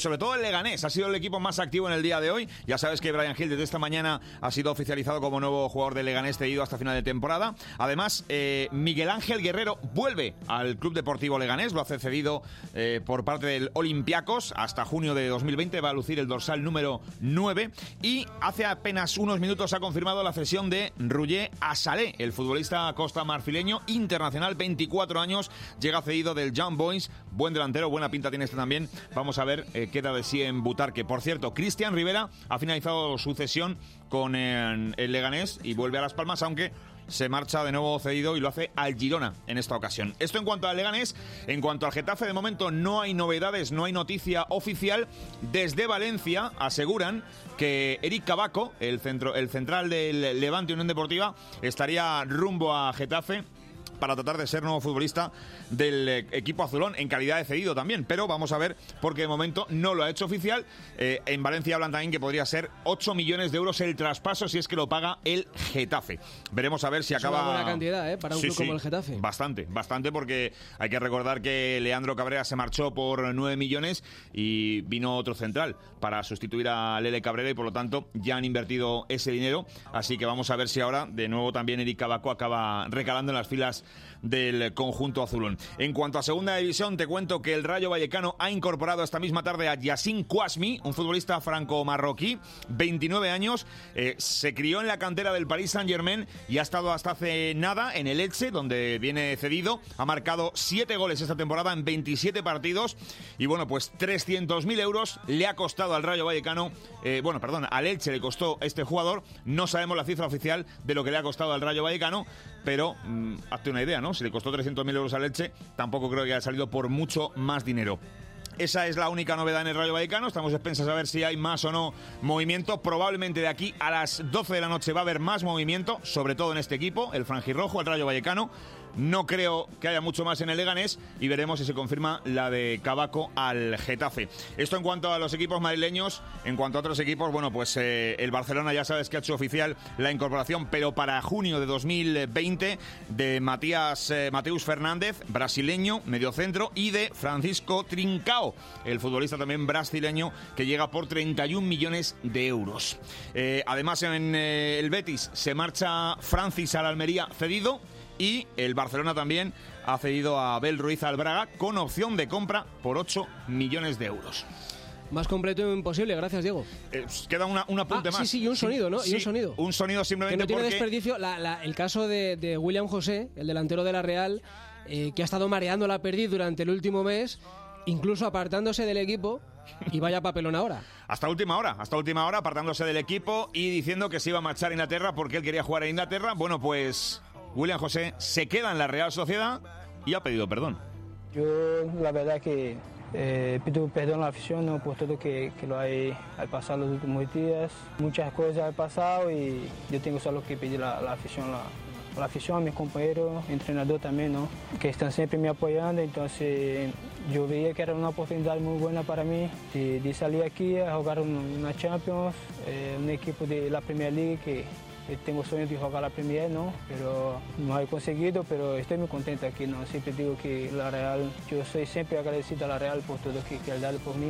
sobre todo el Leganés ha sido el equipo más activo en el día de hoy. Ya sabes que Bryan Gil desde esta mañana ha sido oficializado como nuevo jugador del Leganés cedido hasta final de temporada. Además, eh, Miguel Ángel Guerrero vuelve al Club Deportivo Leganés, lo hace cedido eh, por parte del Olympiacos hasta junio de dos mil veinte, va a lucir el dorsal número nueve y hace apenas unos minutos ha confirmado la cesión de Roger Assalé, el futbolista costa-marfileño internacional, veinticuatro años, llega cedido del Young Boys, buen delantero, buena pinta tiene este también. Vamos a ver eh, qué da de sí en Butarque. Por cierto, Cristian Rivera ha finalizado su cesión con eh, el Leganés y vuelve a Las Palmas, aunque se marcha de nuevo cedido y lo hace al Girona en esta ocasión. Esto en cuanto al Leganés. En cuanto al Getafe, de momento no hay novedades, no hay noticia oficial. Desde Valencia aseguran que Eric Cavaco, el, centro, el central del Levante Unión Deportiva, estaría rumbo a Getafe para tratar de ser nuevo futbolista del equipo azulón, en calidad de cedido también, pero vamos a ver, porque de momento no lo ha hecho oficial. Eh, en Valencia hablan también que podría ser ocho millones de euros el traspaso si es que lo paga el Getafe. Veremos a ver si es acaba... una buena cantidad, ¿eh? Para un sí, club sí, como el Getafe. Bastante, bastante, porque hay que recordar que Leandro Cabrera se marchó por nueve millones y vino otro central para sustituir a Lele Cabrera y por lo tanto ya han invertido ese dinero, así que vamos a ver si ahora de nuevo también Eric Cavaco acaba recalando en las filas del conjunto azulón. En cuanto a segunda división, te cuento que el Rayo Vallecano ha incorporado esta misma tarde a Yacine Kouasmi, un futbolista franco-marroquí, veintinueve años, eh, se crió en la cantera del Paris Saint-Germain y ha estado hasta hace nada en el Elche, donde viene cedido, ha marcado siete goles esta temporada en veintisiete partidos y bueno, pues trescientos mil euros le ha costado al Rayo Vallecano, eh, bueno, perdón, al Elche le costó este jugador, no sabemos la cifra oficial de lo que le ha costado al Rayo Vallecano, pero mmm, hazte una idea, ¿no? Si le costó trescientos mil euros al Elche, tampoco creo que haya salido por mucho más dinero. Esa es la única novedad en el Rayo Vallecano. Estamos expensas a ver si hay más o no movimiento. Probablemente de aquí a las doce de la noche va a haber más movimiento, sobre todo en este equipo, el franjirrojo, el Rayo Vallecano. No creo que haya mucho más en el Leganés y veremos si se confirma la de Cavaco al Getafe. Esto en cuanto a los equipos madrileños. En cuanto a otros equipos, bueno, pues eh, el Barcelona ya sabes que ha hecho oficial la incorporación, pero para junio de dos mil veinte, de Matías eh, Mateus Fernández, brasileño, mediocentro, y de Francisco Trincao, el futbolista también brasileño, que llega por treinta y un millones de euros. Eh, además, en eh, el Betis se marcha Francis al Almería cedido. Y el Barcelona también ha cedido a Abel Ruiz al Braga con opción de compra por ocho millones de euros. Más completo imposible, gracias Diego. Eh, queda una, un apunte ah, más. Sí, sí, y un sonido, ¿no? Sí, y un sonido. Un sonido simplemente que no tiene porque... desperdicio. La, la, el caso de, de William José, el delantero de la Real, eh, que ha estado mareando la perdiz durante el último mes, incluso apartándose del equipo. Y vaya papelón ahora. Hasta última hora, hasta última hora, apartándose del equipo y diciendo que se iba a marchar a Inglaterra porque él quería jugar en Inglaterra. Bueno, pues William José se queda en la Real Sociedad y ha pedido perdón. Yo la verdad que eh, pido perdón a la afición, ¿no? Por todo que, que lo hay al pasar los últimos días. Muchas cosas han pasado y yo tengo solo que pedir a la, la afición, la, la afición, a mis compañeros, entrenador también, ¿no? Que están siempre me apoyando, entonces yo veía que era una oportunidad muy buena para mí de, de salir aquí a jugar una Champions, eh, un equipo de la Premier League que yo tengo sueño de jugar la Premier, ¿no? Pero no he conseguido, pero estoy muy contento aquí, ¿no? Siempre digo que la Real, yo soy siempre agradecido a la Real por todo que, que ha dado por mí.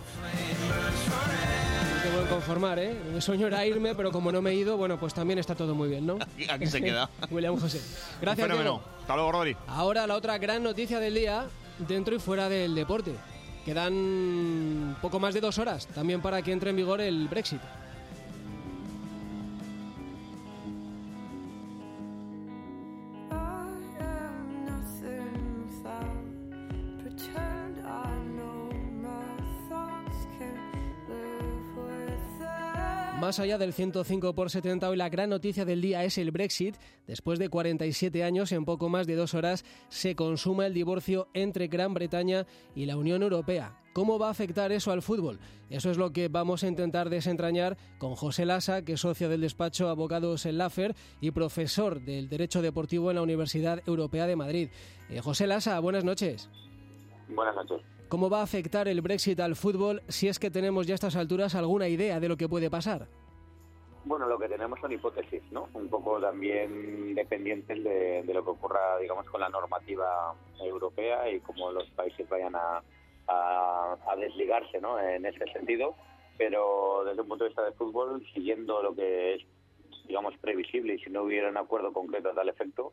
No te voy a conformar, ¿eh? Mi sueño era irme, pero como no me he ido, bueno, pues también está todo muy bien, ¿no? Aquí, aquí se queda. William José. Gracias, Diego. Hasta luego, Rodri. Ahora la otra gran noticia del día, dentro y fuera del deporte. Quedan poco más de dos horas, también para que entre en vigor el Brexit. Más allá del ciento cinco por setenta, hoy la gran noticia del día es el Brexit. Después de cuarenta y siete años, en poco más de dos horas, se consuma el divorcio entre Gran Bretaña y la Unión Europea. ¿Cómo va a afectar eso al fútbol? Eso es lo que vamos a intentar desentrañar con José Lasa, que es socio del despacho Abogados Laffer y profesor del Derecho Deportivo en la Universidad Europea de Madrid. Eh, José Lasa, buenas noches. Buenas noches. ¿Cómo va a afectar el Brexit al fútbol, si es que tenemos ya a estas alturas alguna idea de lo que puede pasar? Bueno, lo que tenemos son hipótesis, ¿no? Un poco también dependientes de, de lo que ocurra, digamos, con la normativa europea y cómo los países vayan a, a, a desligarse, ¿no? En ese sentido, pero desde un punto de vista de fútbol, siguiendo lo que es, digamos, previsible, y si no hubiera un acuerdo concreto a tal efecto,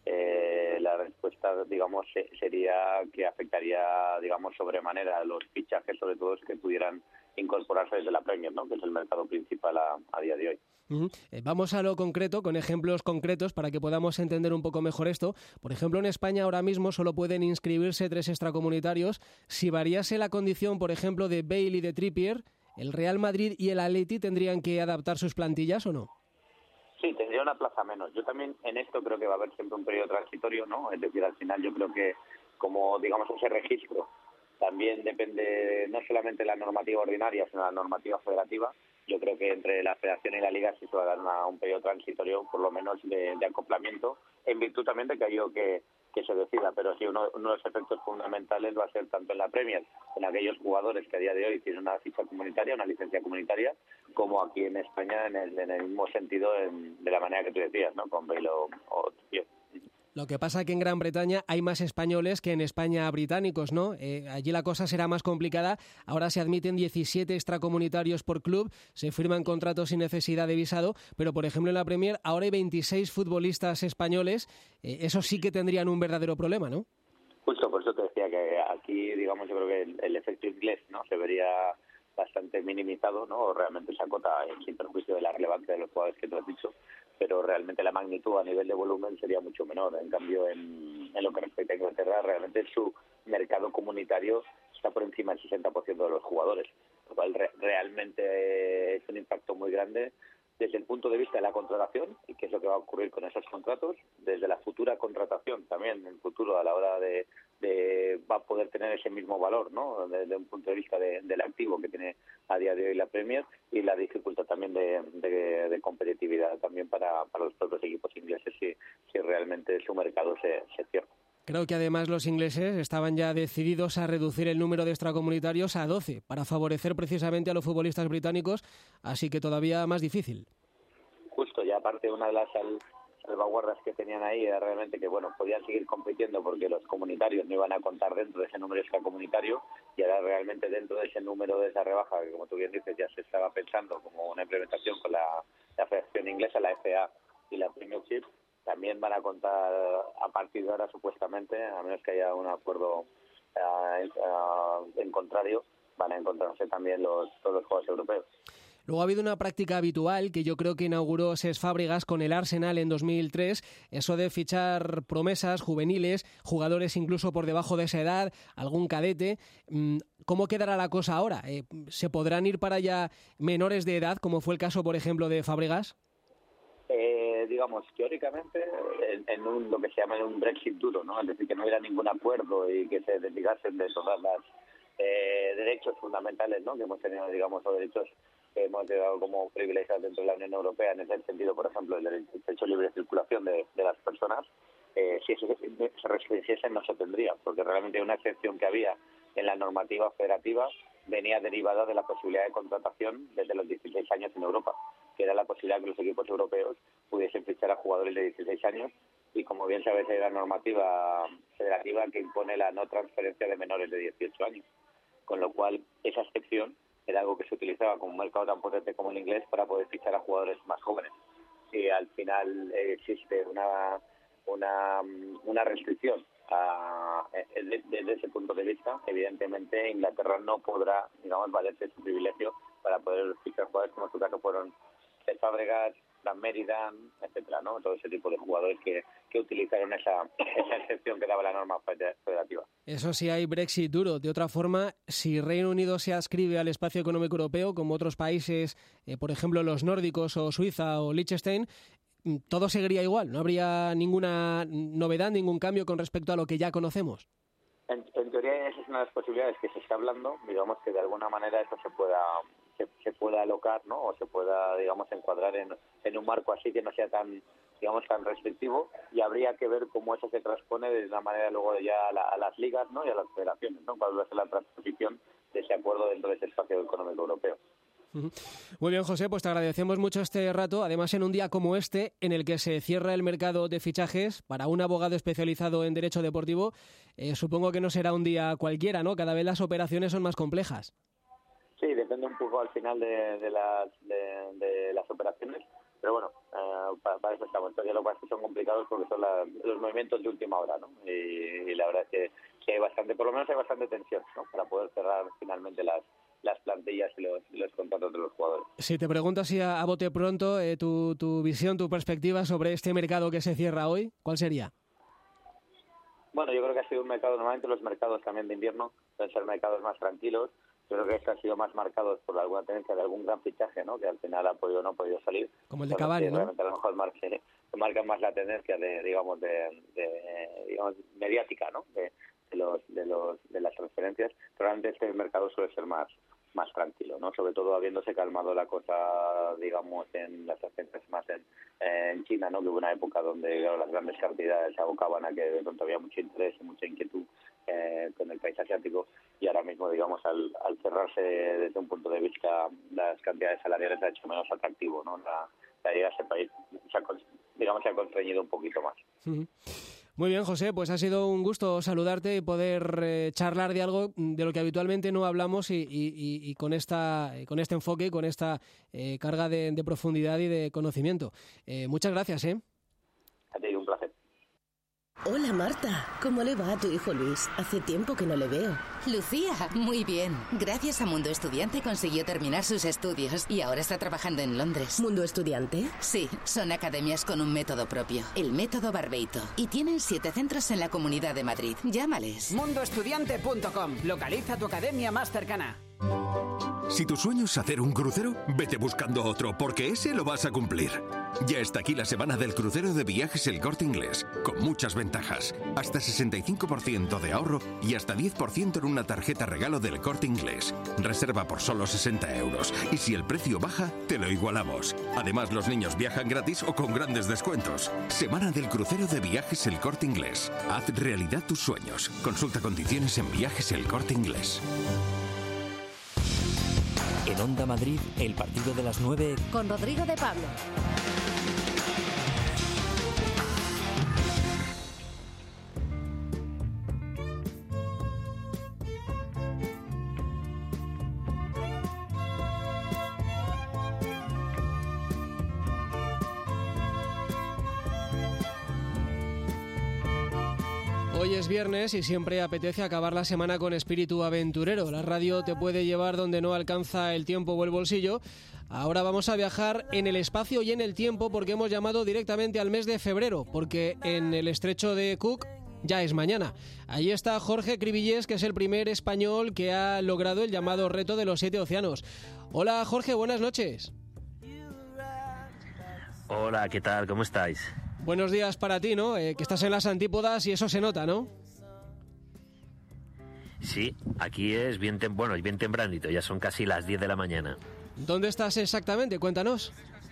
eh, la respuesta, digamos, sería que afectaría, digamos, sobremanera a los fichajes, sobre todo, que pudieran incorporarse desde la Premier, ¿no? Que es el mercado principal a, a día de hoy. Uh-huh. Eh, vamos a lo concreto, con ejemplos concretos para que podamos entender un poco mejor esto. Por ejemplo, en España ahora mismo solo pueden inscribirse tres extracomunitarios. Si variase la condición, por ejemplo, de Bale y de Trippier, ¿el Real Madrid y el Atleti tendrían que adaptar sus plantillas o no? Sí, tendría una plaza menos. Yo también en esto creo que va a haber siempre un periodo transitorio, ¿no? Es decir, al final yo creo que como, digamos, ese registro también depende no solamente de la normativa ordinaria, sino de la normativa federativa. Yo creo que entre la Federación y la Liga sí se va a dar una, un periodo transitorio, por lo menos de, de acoplamiento, en virtud también de que hay que, que se decida. Pero sí, uno, uno de los efectos fundamentales va a ser tanto en la Premier, en aquellos jugadores que a día de hoy tienen una ficha comunitaria, una licencia comunitaria, como aquí en España en el, en el mismo sentido, en, de la manera que tú decías, ¿no? Con Bale o, o Trippier. Lo que pasa es que en Gran Bretaña hay más españoles que en España británicos, ¿no? Eh, allí la cosa será más complicada. Ahora se admiten diecisiete extracomunitarios por club, se firman contratos sin necesidad de visado, pero por ejemplo en la Premier ahora hay veintiséis futbolistas españoles. Eh, esos sí que tendrían un verdadero problema, ¿no? Justo, por eso te decía que aquí, digamos, yo creo que el, el efecto inglés, ¿no? Se vería bastante minimizado, ¿no? O realmente se acota sin perjuicio de la relevancia de los jugadores que tú has dicho, pero realmente la magnitud a nivel de volumen sería mucho menor. En cambio, en, en lo que respecta a Inglaterra, realmente su mercado comunitario está por encima del sesenta por ciento de los jugadores, lo cual re, realmente es un impacto muy grande desde el punto de vista de la contratación y qué es lo que va a ocurrir con esos contratos, desde la futura contratación también, en el futuro a la hora de, de va a poder tener ese mismo valor, ¿no? Desde un punto de vista de, del activo que tiene a día de hoy la Premier, y la dificultad también de, de, de competitividad también para, para los propios equipos ingleses si, si realmente su mercado se, se cierra. Creo que además los ingleses estaban ya decididos a reducir el número de extracomunitarios a doce para favorecer precisamente a los futbolistas británicos, así que todavía más difícil. Justo, ya aparte una de las sal, salvaguardas que tenían ahí era realmente que bueno podían seguir compitiendo porque los comunitarios no iban a contar dentro de ese número extracomunitario, y ahora realmente dentro de ese número de esa rebaja, que como tú bien dices ya se estaba pensando como una implementación con la, la Federación Inglesa, la F A y la Premiership, también van a contar a partir de ahora supuestamente, a menos que haya un acuerdo uh, uh, en contrario, van a encontrarse también los, todos los jugadores europeos. Luego ha habido una práctica habitual que yo creo que inauguró Cesc Fàbregas con el Arsenal en dos mil tres, eso de fichar promesas juveniles, jugadores incluso por debajo de esa edad, algún cadete. ¿Cómo quedará la cosa ahora? ¿Se podrán ir para allá menores de edad, como fue el caso, por ejemplo, de Fàbregas? Eh, digamos, teóricamente, en, en un, lo que se llama un Brexit duro, ¿no? Es decir, que no hubiera ningún acuerdo y que se desligasen de todas las eh, derechos fundamentales, ¿no? Que hemos tenido, digamos, o derechos que hemos llegado como privilegiados dentro de la Unión Europea, en ese sentido, por ejemplo, el derecho a libre circulación de, de las personas. Eh, si eso se, se restringiese, no se tendría, porque realmente una excepción que había en la normativa federativa venía derivada de la posibilidad de contratación desde los dieciséis años en Europa, que era la posibilidad que los equipos europeos pudiesen fichar a jugadores de dieciséis años, y como bien sabes hay la normativa federativa que impone la no transferencia de menores de dieciocho años, con lo cual esa excepción era algo que se utilizaba con un mercado tan potente como el inglés para poder fichar a jugadores más jóvenes. Si al final existe una una, una restricción a, desde ese punto de vista, evidentemente Inglaterra no podrá, digamos, valerse su privilegio para poder fichar jugadores como en su caso fueron Cesc Fàbregas, Dan Meridan, etcétera, ¿no? Todo ese tipo de jugadores que, que utilizaron esa, esa excepción que daba la norma federativa. Eso sí, hay Brexit duro. De otra forma, si Reino Unido se adscribe al espacio económico europeo, como otros países, eh, por ejemplo los nórdicos o Suiza o Liechtenstein, todo seguiría igual, no habría ninguna novedad, ningún cambio con respecto a lo que ya conocemos. En, en teoría esa es una de las posibilidades que se está hablando, digamos que de alguna manera eso se pueda se, se pueda alocar, ¿no? O se pueda, digamos, encuadrar en, en un marco así que no sea tan, digamos, tan restrictivo, y habría que ver cómo eso se transpone de una manera luego ya a, la, a las ligas, ¿no? Y a las federaciones, ¿no? Cuál va a ser la transposición de ese acuerdo dentro de ese espacio económico europeo. Muy bien, José, pues te agradecemos mucho este rato, además en un día como este, en el que se cierra el mercado de fichajes para un abogado especializado en derecho deportivo, eh, supongo que no será un día cualquiera, ¿no? Cada vez las operaciones son más complejas. Sí, depende un poco al final de, de, las, de, de las operaciones, pero bueno, eh, para, para eso estamos. Entonces, lo que pasa es que son complicados porque son la, los movimientos de última hora, ¿no? Y, y la verdad es que, que hay bastante, por lo menos hay bastante tensión, ¿no? Para poder cerrar finalmente las las plantillas y los, los contratos de los jugadores. Si te pregunto así a, a bote pronto, eh, tu, tu visión, tu perspectiva sobre este mercado que se cierra hoy, ¿cuál sería? Bueno, yo creo que ha sido un mercado, normalmente los mercados también de invierno suelen ser mercados más tranquilos. Yo creo que este ha sido más marcados por alguna tendencia de algún gran fichaje, ¿no? Que al final ha podido o no ha podido salir. Como el de Cavani, ¿no? Realmente a lo mejor marque, marcan más la tendencia de, digamos, de, de digamos, mediática, ¿no? De, de los de los de las transferencias. Realmente este mercado suele ser más más tranquilo, ¿no? Sobre todo habiéndose calmado la cosa, digamos, en las transferencias más en, en China, ¿no? Que hubo una época donde, claro, las grandes cantidades se abocaban a que de pronto había mucho interés y mucha inquietud eh, con el país asiático, y ahora mismo, digamos, al, al cerrarse desde un punto de vista las cantidades salariales ha hecho menos atractivo, ¿no? La, la idea de ese país, se ha, digamos, se ha constreñido un poquito más. Uh-huh. Muy bien, José, pues ha sido un gusto saludarte y poder eh, charlar de algo de lo que habitualmente no hablamos y, y, y con esta con este enfoque, con esta eh, carga de, de profundidad y de conocimiento. Eh, muchas gracias, ¿eh? A ti, un placer. Hola, Marta. ¿Cómo le va a tu hijo Luis? Hace tiempo que no le veo. Lucía, muy bien. Gracias a Mundo Estudiante consiguió terminar sus estudios y ahora está trabajando en Londres. ¿Mundo Estudiante? Sí, son academias con un método propio, el método Barbeito. Y tienen siete centros en la Comunidad de Madrid. Llámales. mundo estudiante punto com. Localiza tu academia más cercana. Si tu sueño es hacer un crucero, vete buscando otro, porque ese lo vas a cumplir. Ya está aquí la semana del crucero de Viajes El Corte Inglés, con muchas ventajas. Hasta sesenta y cinco por ciento de ahorro y hasta diez por ciento en una tarjeta regalo del Corte Inglés. Reserva por solo sesenta euros. Y si el precio baja, te lo igualamos. Además, los niños viajan gratis o con grandes descuentos. Semana del crucero de Viajes El Corte Inglés. Haz realidad tus sueños. Consulta condiciones en Viajes El Corte Inglés. En Onda Madrid, el partido de las nueve con Rodrigo de Pablo. Hoy es viernes y siempre apetece acabar la semana con espíritu aventurero. La radio te puede llevar donde no alcanza el tiempo o el bolsillo. Ahora vamos a viajar en el espacio y en el tiempo porque hemos llamado directamente al mes de febrero, porque en el estrecho de Cook ya es mañana. Allí está Jorge Cribillés, que es el primer español que ha logrado el llamado reto de los siete océanos. Hola Jorge, buenas noches. Hola, ¿qué tal? ¿Cómo estáis? Buenos días para ti, ¿no? Eh, que estás en las antípodas y eso se nota, ¿no? Sí, aquí es bien, tem- bueno, es bien tempranito, ya son casi las diez de la mañana. ¿Dónde estás exactamente? Cuéntanos.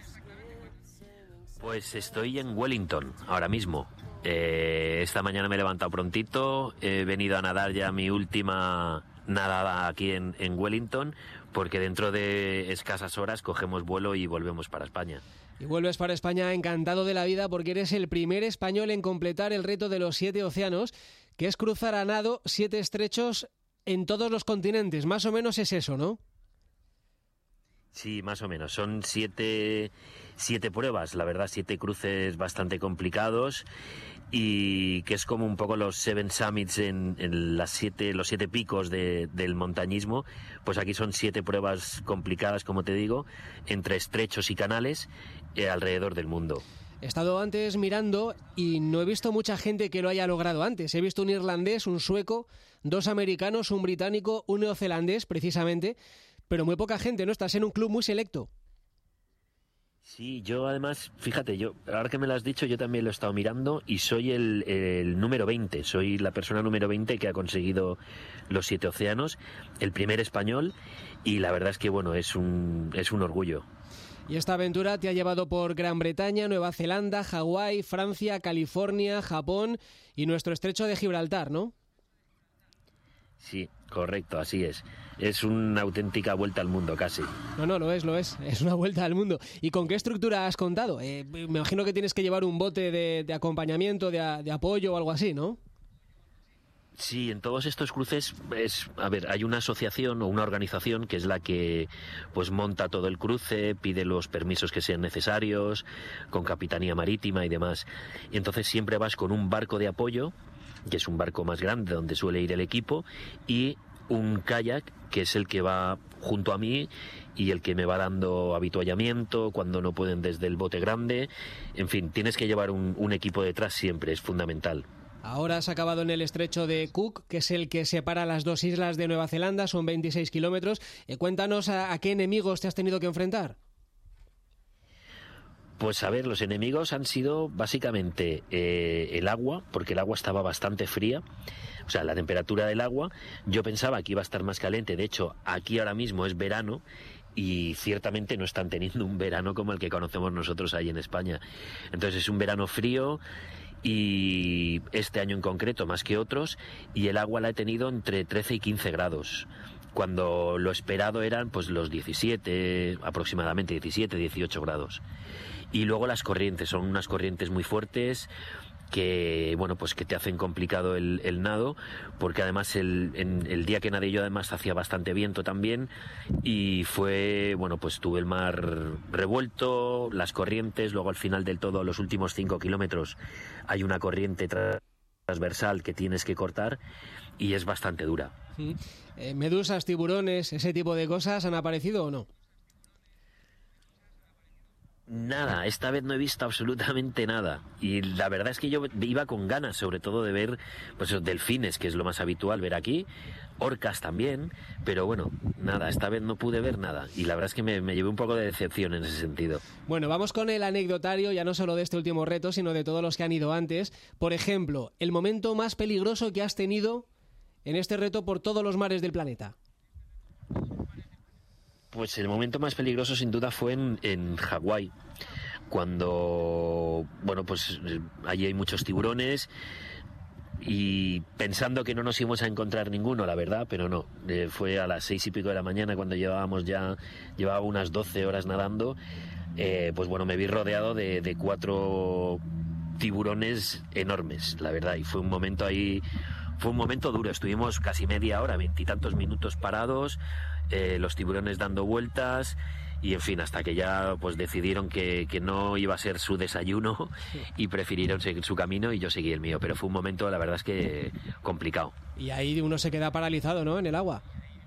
Pues estoy en Wellington, ahora mismo. Eh, esta mañana me he levantado prontito, he venido a nadar ya mi última nadada aquí en, en Wellington, porque dentro de escasas horas cogemos vuelo y volvemos para España. Y vuelves para España encantado de la vida porque eres el primer español en completar el reto de los siete océanos, que es cruzar a nado siete estrechos en todos los continentes. Más o menos es eso, ¿no? Sí, más o menos. Son siete, siete pruebas, la verdad, siete cruces bastante complicados y que es como un poco los Seven Summits en, en las siete, los siete picos de, del montañismo. Pues aquí son siete pruebas complicadas, como te digo, entre estrechos y canales eh, alrededor del mundo. He estado antes mirando y no he visto mucha gente que lo haya logrado antes. He visto un irlandés, un sueco, dos americanos, un británico, un neozelandés, precisamente, pero muy poca gente, ¿no? Estás en un club muy selecto. Sí, yo además, fíjate, yo ahora que me lo has dicho, yo también lo he estado mirando y soy el, el número veinte, soy la persona número veinte que ha conseguido los siete océanos, el primer español, y la verdad es que, bueno, es un, es un orgullo. Y esta aventura te ha llevado por Gran Bretaña, Nueva Zelanda, Hawái, Francia, California, Japón y nuestro estrecho de Gibraltar, ¿no? Sí, correcto, así es. Es una auténtica vuelta al mundo, casi. No, no, lo es, lo es. Es una vuelta al mundo. ¿Y con qué estructura has contado? Eh, me imagino que tienes que llevar un bote de, de acompañamiento, de, de apoyo o algo así, ¿no? Sí, en todos estos cruces es, a ver, hay una asociación o una organización que es la que pues monta todo el cruce, pide los permisos que sean necesarios, con capitanía marítima y demás. Y entonces siempre vas con un barco de apoyo, que es un barco más grande donde suele ir el equipo, y un kayak que es el que va junto a mí y el que me va dando habituallamiento cuando no pueden desde el bote grande. En fin, tienes que llevar un, un equipo detrás siempre, es fundamental. Ahora has acabado en el estrecho de Cook, que es el que separa las dos islas de Nueva Zelanda, son veintiséis kilómetros. Eh, cuéntanos a, a qué enemigos te has tenido que enfrentar. Pues a ver, los enemigos han sido básicamente eh, el agua, porque el agua estaba bastante fría, o sea, la temperatura del agua. Yo pensaba que iba a estar más caliente, de hecho, aquí ahora mismo es verano y ciertamente no están teniendo un verano como el que conocemos nosotros ahí en España. Entonces es un verano frío y este año en concreto más que otros, y el agua la he tenido entre trece y quince grados. Cuando lo esperado eran pues los diecisiete, aproximadamente diecisiete, dieciocho grados. Y luego las corrientes, son unas corrientes muy fuertes que, bueno, pues que te hacen complicado el, el nado, porque además el, en, el día que nadé yo además hacía bastante viento también, y fue, bueno, pues tuve el mar revuelto, las corrientes, luego al final del todo, los últimos cinco kilómetros, hay una corriente transversal que tienes que cortar y es bastante dura. Eh, medusas, tiburones, ese tipo de cosas, ¿han aparecido o no? Nada, esta vez no he visto absolutamente nada, y la verdad es que yo iba con ganas sobre todo de ver pues delfines, que es lo más habitual ver aquí, orcas también, pero bueno, nada, esta vez no pude ver nada y la verdad es que me, me llevé un poco de decepción en ese sentido. Bueno, vamos con el anecdotario, ya no solo de este último reto, sino de todos los que han ido antes. Por ejemplo, el momento más peligroso que has tenido en este reto por todos los mares del planeta. Pues el momento más peligroso sin duda fue en, en Hawái, cuando, bueno, pues allí hay muchos tiburones y pensando que no nos íbamos a encontrar ninguno, la verdad, pero no, eh, fue a las seis y pico de la mañana cuando llevábamos ya, llevaba unas doce horas nadando, eh, pues bueno, me vi rodeado de, de cuatro tiburones enormes, la verdad, y fue un momento ahí, fue un momento duro, estuvimos casi media hora, veintitantos minutos parados, Eh, los tiburones dando vueltas y en fin, hasta que ya pues decidieron que, que no iba a ser su desayuno y prefirieron seguir su camino y yo seguí el mío, pero fue un momento, la verdad es que complicado. Y ahí uno se queda paralizado, ¿no?, en el agua.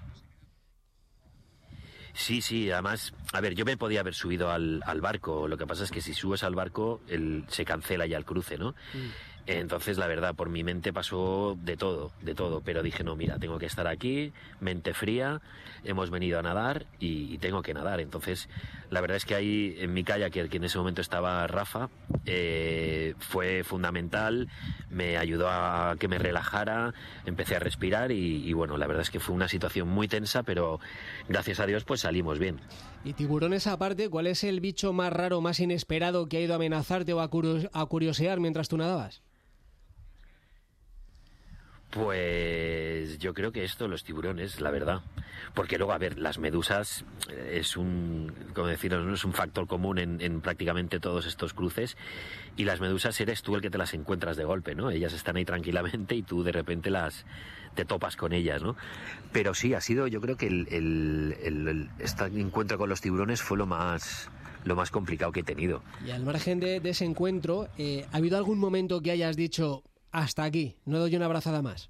Sí, sí, además, a ver, yo me podía haber subido al, al barco, lo que pasa es que si subes al barco el, se cancela ya el cruce, ¿no? Mm. Entonces, la verdad, por mi mente pasó de todo, de todo, pero dije, no, mira, tengo que estar aquí, mente fría, hemos venido a nadar y, y tengo que nadar. Entonces, la verdad es que ahí, en mi kayak, que, que en ese momento estaba Rafa, eh, fue fundamental, me ayudó a que me relajara, empecé a respirar y, y, bueno, la verdad es que fue una situación muy tensa, pero gracias a Dios, pues salimos bien. Y tiburones aparte, ¿cuál es el bicho más raro, más inesperado que ha ido a amenazarte o a, curios- a curiosear mientras tú nadabas? Pues yo creo que esto, los tiburones, la verdad. Porque luego, a ver, las medusas es un, como deciros, ¿no?, es un factor común en, en prácticamente todos estos cruces. Y las medusas eres tú el que te las encuentras de golpe, ¿no? Ellas están ahí tranquilamente y tú de repente las te topas con ellas, ¿no? Pero sí, ha sido, yo creo que el, el, el, el este encuentro con los tiburones fue lo más... lo más complicado que he tenido. Y al margen de, de ese encuentro, eh, ¿ha habido algún momento que hayas dicho hasta aquí, no doy una brazada más?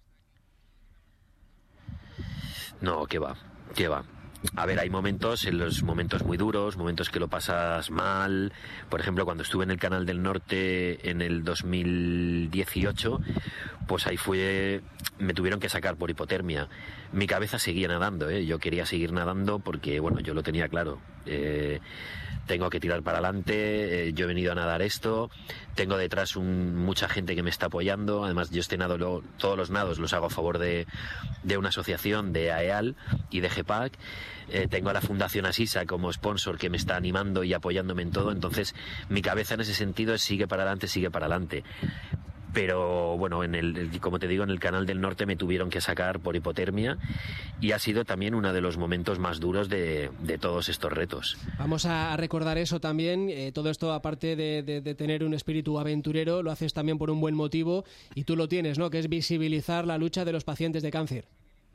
No, que va, que va. A ver, hay momentos, en los momentos muy duros, momentos que lo pasas mal. Por ejemplo, cuando estuve en el Canal del Norte en el dos mil dieciocho, pues ahí fue, me tuvieron que sacar por hipotermia. Mi cabeza seguía nadando, ¿eh? Yo quería seguir nadando porque, bueno, yo lo tenía claro. Eh, tengo que tirar para adelante, eh, yo he venido a nadar esto, tengo detrás un, mucha gente que me está apoyando, además yo este nado, lo, todos los nados los hago a favor de, de una asociación de A E A L y de G P A C, eh, tengo a la Fundación Asisa como sponsor que me está animando y apoyándome en todo, entonces mi cabeza en ese sentido es sigue para adelante, sigue para adelante. pero bueno, en el, como te digo, en el Canal del Norte me tuvieron que sacar por hipotermia y ha sido también uno de los momentos más duros de, de todos estos retos. Vamos a recordar eso también, eh, todo esto aparte de, de, de tener un espíritu aventurero, lo haces también por un buen motivo y tú lo tienes, ¿no? Que es visibilizar la lucha de los pacientes de cáncer.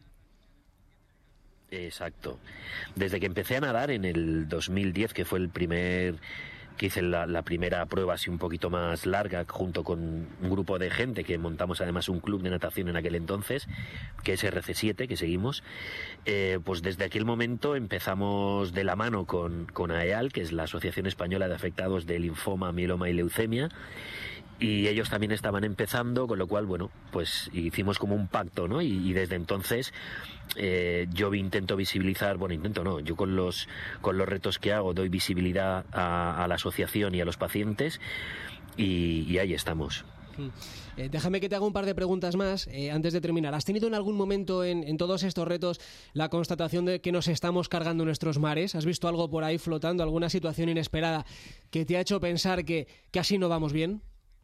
Exacto. Desde que empecé a nadar en el dos mil diez, que fue el primer que hice la, la primera prueba así un poquito más larga, junto con un grupo de gente que montamos además un club de natación en aquel entonces, que es R C siete, que seguimos, eh, pues desde aquel momento empezamos de la mano con, con A E A L, que es la Asociación Española de Afectados de Linfoma, Mieloma y Leucemia, y ellos también estaban empezando, con lo cual, bueno, pues hicimos como un pacto, ¿no? Y, y desde entonces eh, yo intento visibilizar, bueno, intento no, yo con los con los retos que hago doy visibilidad a, a la asociación y a los pacientes y, y ahí estamos. Eh, déjame que te haga un par de preguntas más eh, antes de terminar. ¿Has tenido en algún momento en, en todos estos retos la constatación de que nos estamos cargando nuestros mares? ¿Has visto algo por ahí flotando, alguna situación inesperada que te ha hecho pensar que, que así no vamos bien?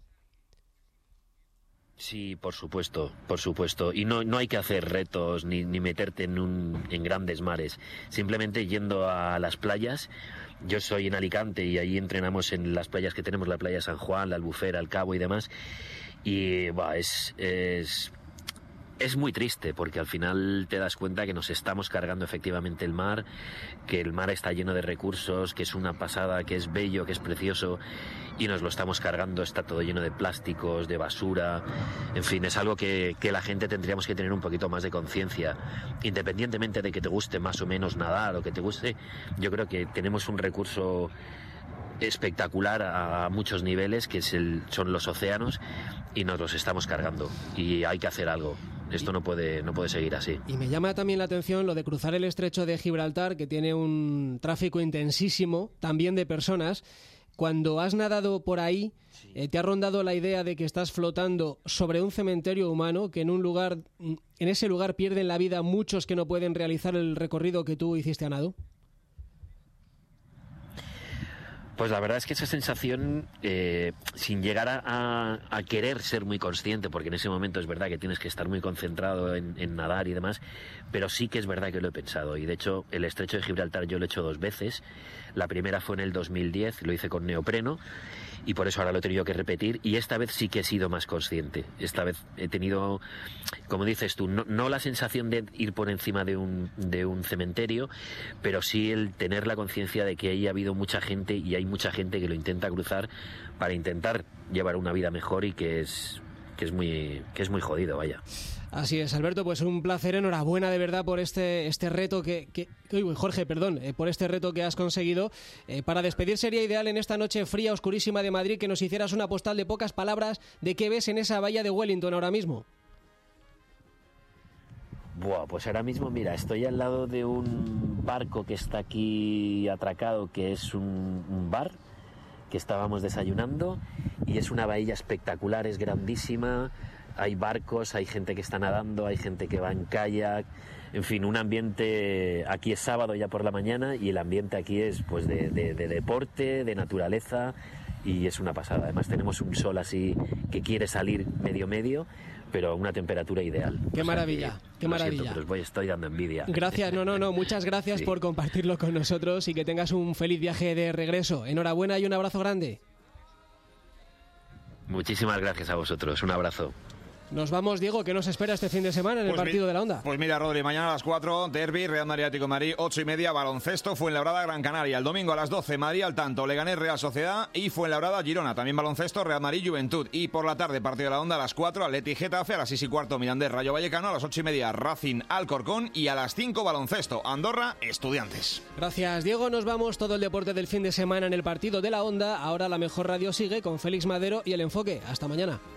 Sí, por supuesto, por supuesto. Y no, no hay que hacer retos ni, ni meterte en, un, en grandes mares. Simplemente yendo a las playas. Yo soy en Alicante y ahí entrenamos en las playas que tenemos, la playa San Juan, la Albufera, el Cabo y demás. Y bah, es, es, es muy triste porque al final te das cuenta que nos estamos cargando efectivamente el mar, que el mar está lleno de recursos, que es una pasada, que es bello, que es precioso, y nos lo estamos cargando, está todo lleno de plásticos, de basura, en fin, es algo que, que la gente tendríamos que tener un poquito más de conciencia, independientemente de que te guste más o menos nadar o que te guste. Yo creo que tenemos un recurso espectacular a muchos niveles, que es el, son los océanos, y nos los estamos cargando, y hay que hacer algo. Esto no puede, no puede seguir así. Y me llama también la atención lo de cruzar el estrecho de Gibraltar, que tiene un tráfico intensísimo, también de personas. Cuando has nadado por ahí, eh, ¿te ha rondado la idea de que estás flotando sobre un cementerio humano, que en un lugar, en ese lugar pierden la vida muchos que no pueden realizar el recorrido que tú hiciste a nado? Pues la verdad es que esa sensación, eh, sin llegar a, a, a querer ser muy consciente, porque en ese momento es verdad que tienes que estar muy concentrado en, en nadar y demás, pero sí que es verdad que lo he pensado. Y de hecho, el estrecho de Gibraltar yo lo he hecho dos veces. La primera fue en el dos mil diez, lo hice con neopreno, y por eso ahora lo he tenido que repetir, y esta vez sí que he sido más consciente. Esta vez he tenido, como dices tú, no, no la sensación de ir por encima de un, de un cementerio, pero sí el tener la conciencia de que ahí ha habido mucha gente y hay mucha gente que lo intenta cruzar para intentar llevar una vida mejor, y que es, que es, muy, que es muy jodido, vaya. Así es, Alberto, pues un placer, enhorabuena de verdad por este este reto que, que uy, Jorge, perdón, eh, por este reto que has conseguido. Eh, para despedir sería ideal en esta noche fría, oscurísima de Madrid que nos hicieras una postal de pocas palabras de qué ves en esa bahía de Wellington ahora mismo. Buah, pues ahora mismo, mira, estoy al lado de un barco que está aquí atracado, que es un, un bar, que estábamos desayunando, y es una bahía espectacular, es grandísima. Hay barcos, hay gente que está nadando, hay gente que va en kayak, en fin, un ambiente. Aquí es sábado ya por la mañana y el ambiente aquí es pues de, de, de deporte, de naturaleza, y es una pasada. Además tenemos un sol así que quiere salir medio medio, pero una temperatura ideal. Qué o maravilla, sea que, qué maravilla. Siento, pero os voy, estoy dando envidia. Gracias, no, no, no, muchas gracias sí. por compartirlo con nosotros y que tengas un feliz viaje de regreso. Enhorabuena y un abrazo grande. Muchísimas gracias a vosotros, un abrazo. Nos vamos, Diego, ¿qué nos espera este fin de semana en pues el partido mi, de la Onda? Pues mira, Rodri, mañana a las cuatro, Derby, Real Madrid Atlético de Madrid, ocho y media, baloncesto, Fuenlabrada, Gran Canaria. El domingo a las doce, Madrid al tanto, Leganés, Real Sociedad y Fuenlabrada, Girona. También baloncesto, Real Madrid, Juventud. Y por la tarde, partido de la Onda a las cuatro, Atleti Getafe, a las seis y cuarto, Mirandés, Rayo Vallecano, a las ocho y media, Racing, Alcorcón, y a las cinco, baloncesto, Andorra, Estudiantes. Gracias, Diego. Nos vamos, todo el deporte del fin de semana en el partido de la Onda. Ahora la mejor radio sigue con Félix Madero y El Enfoque. Hasta mañana.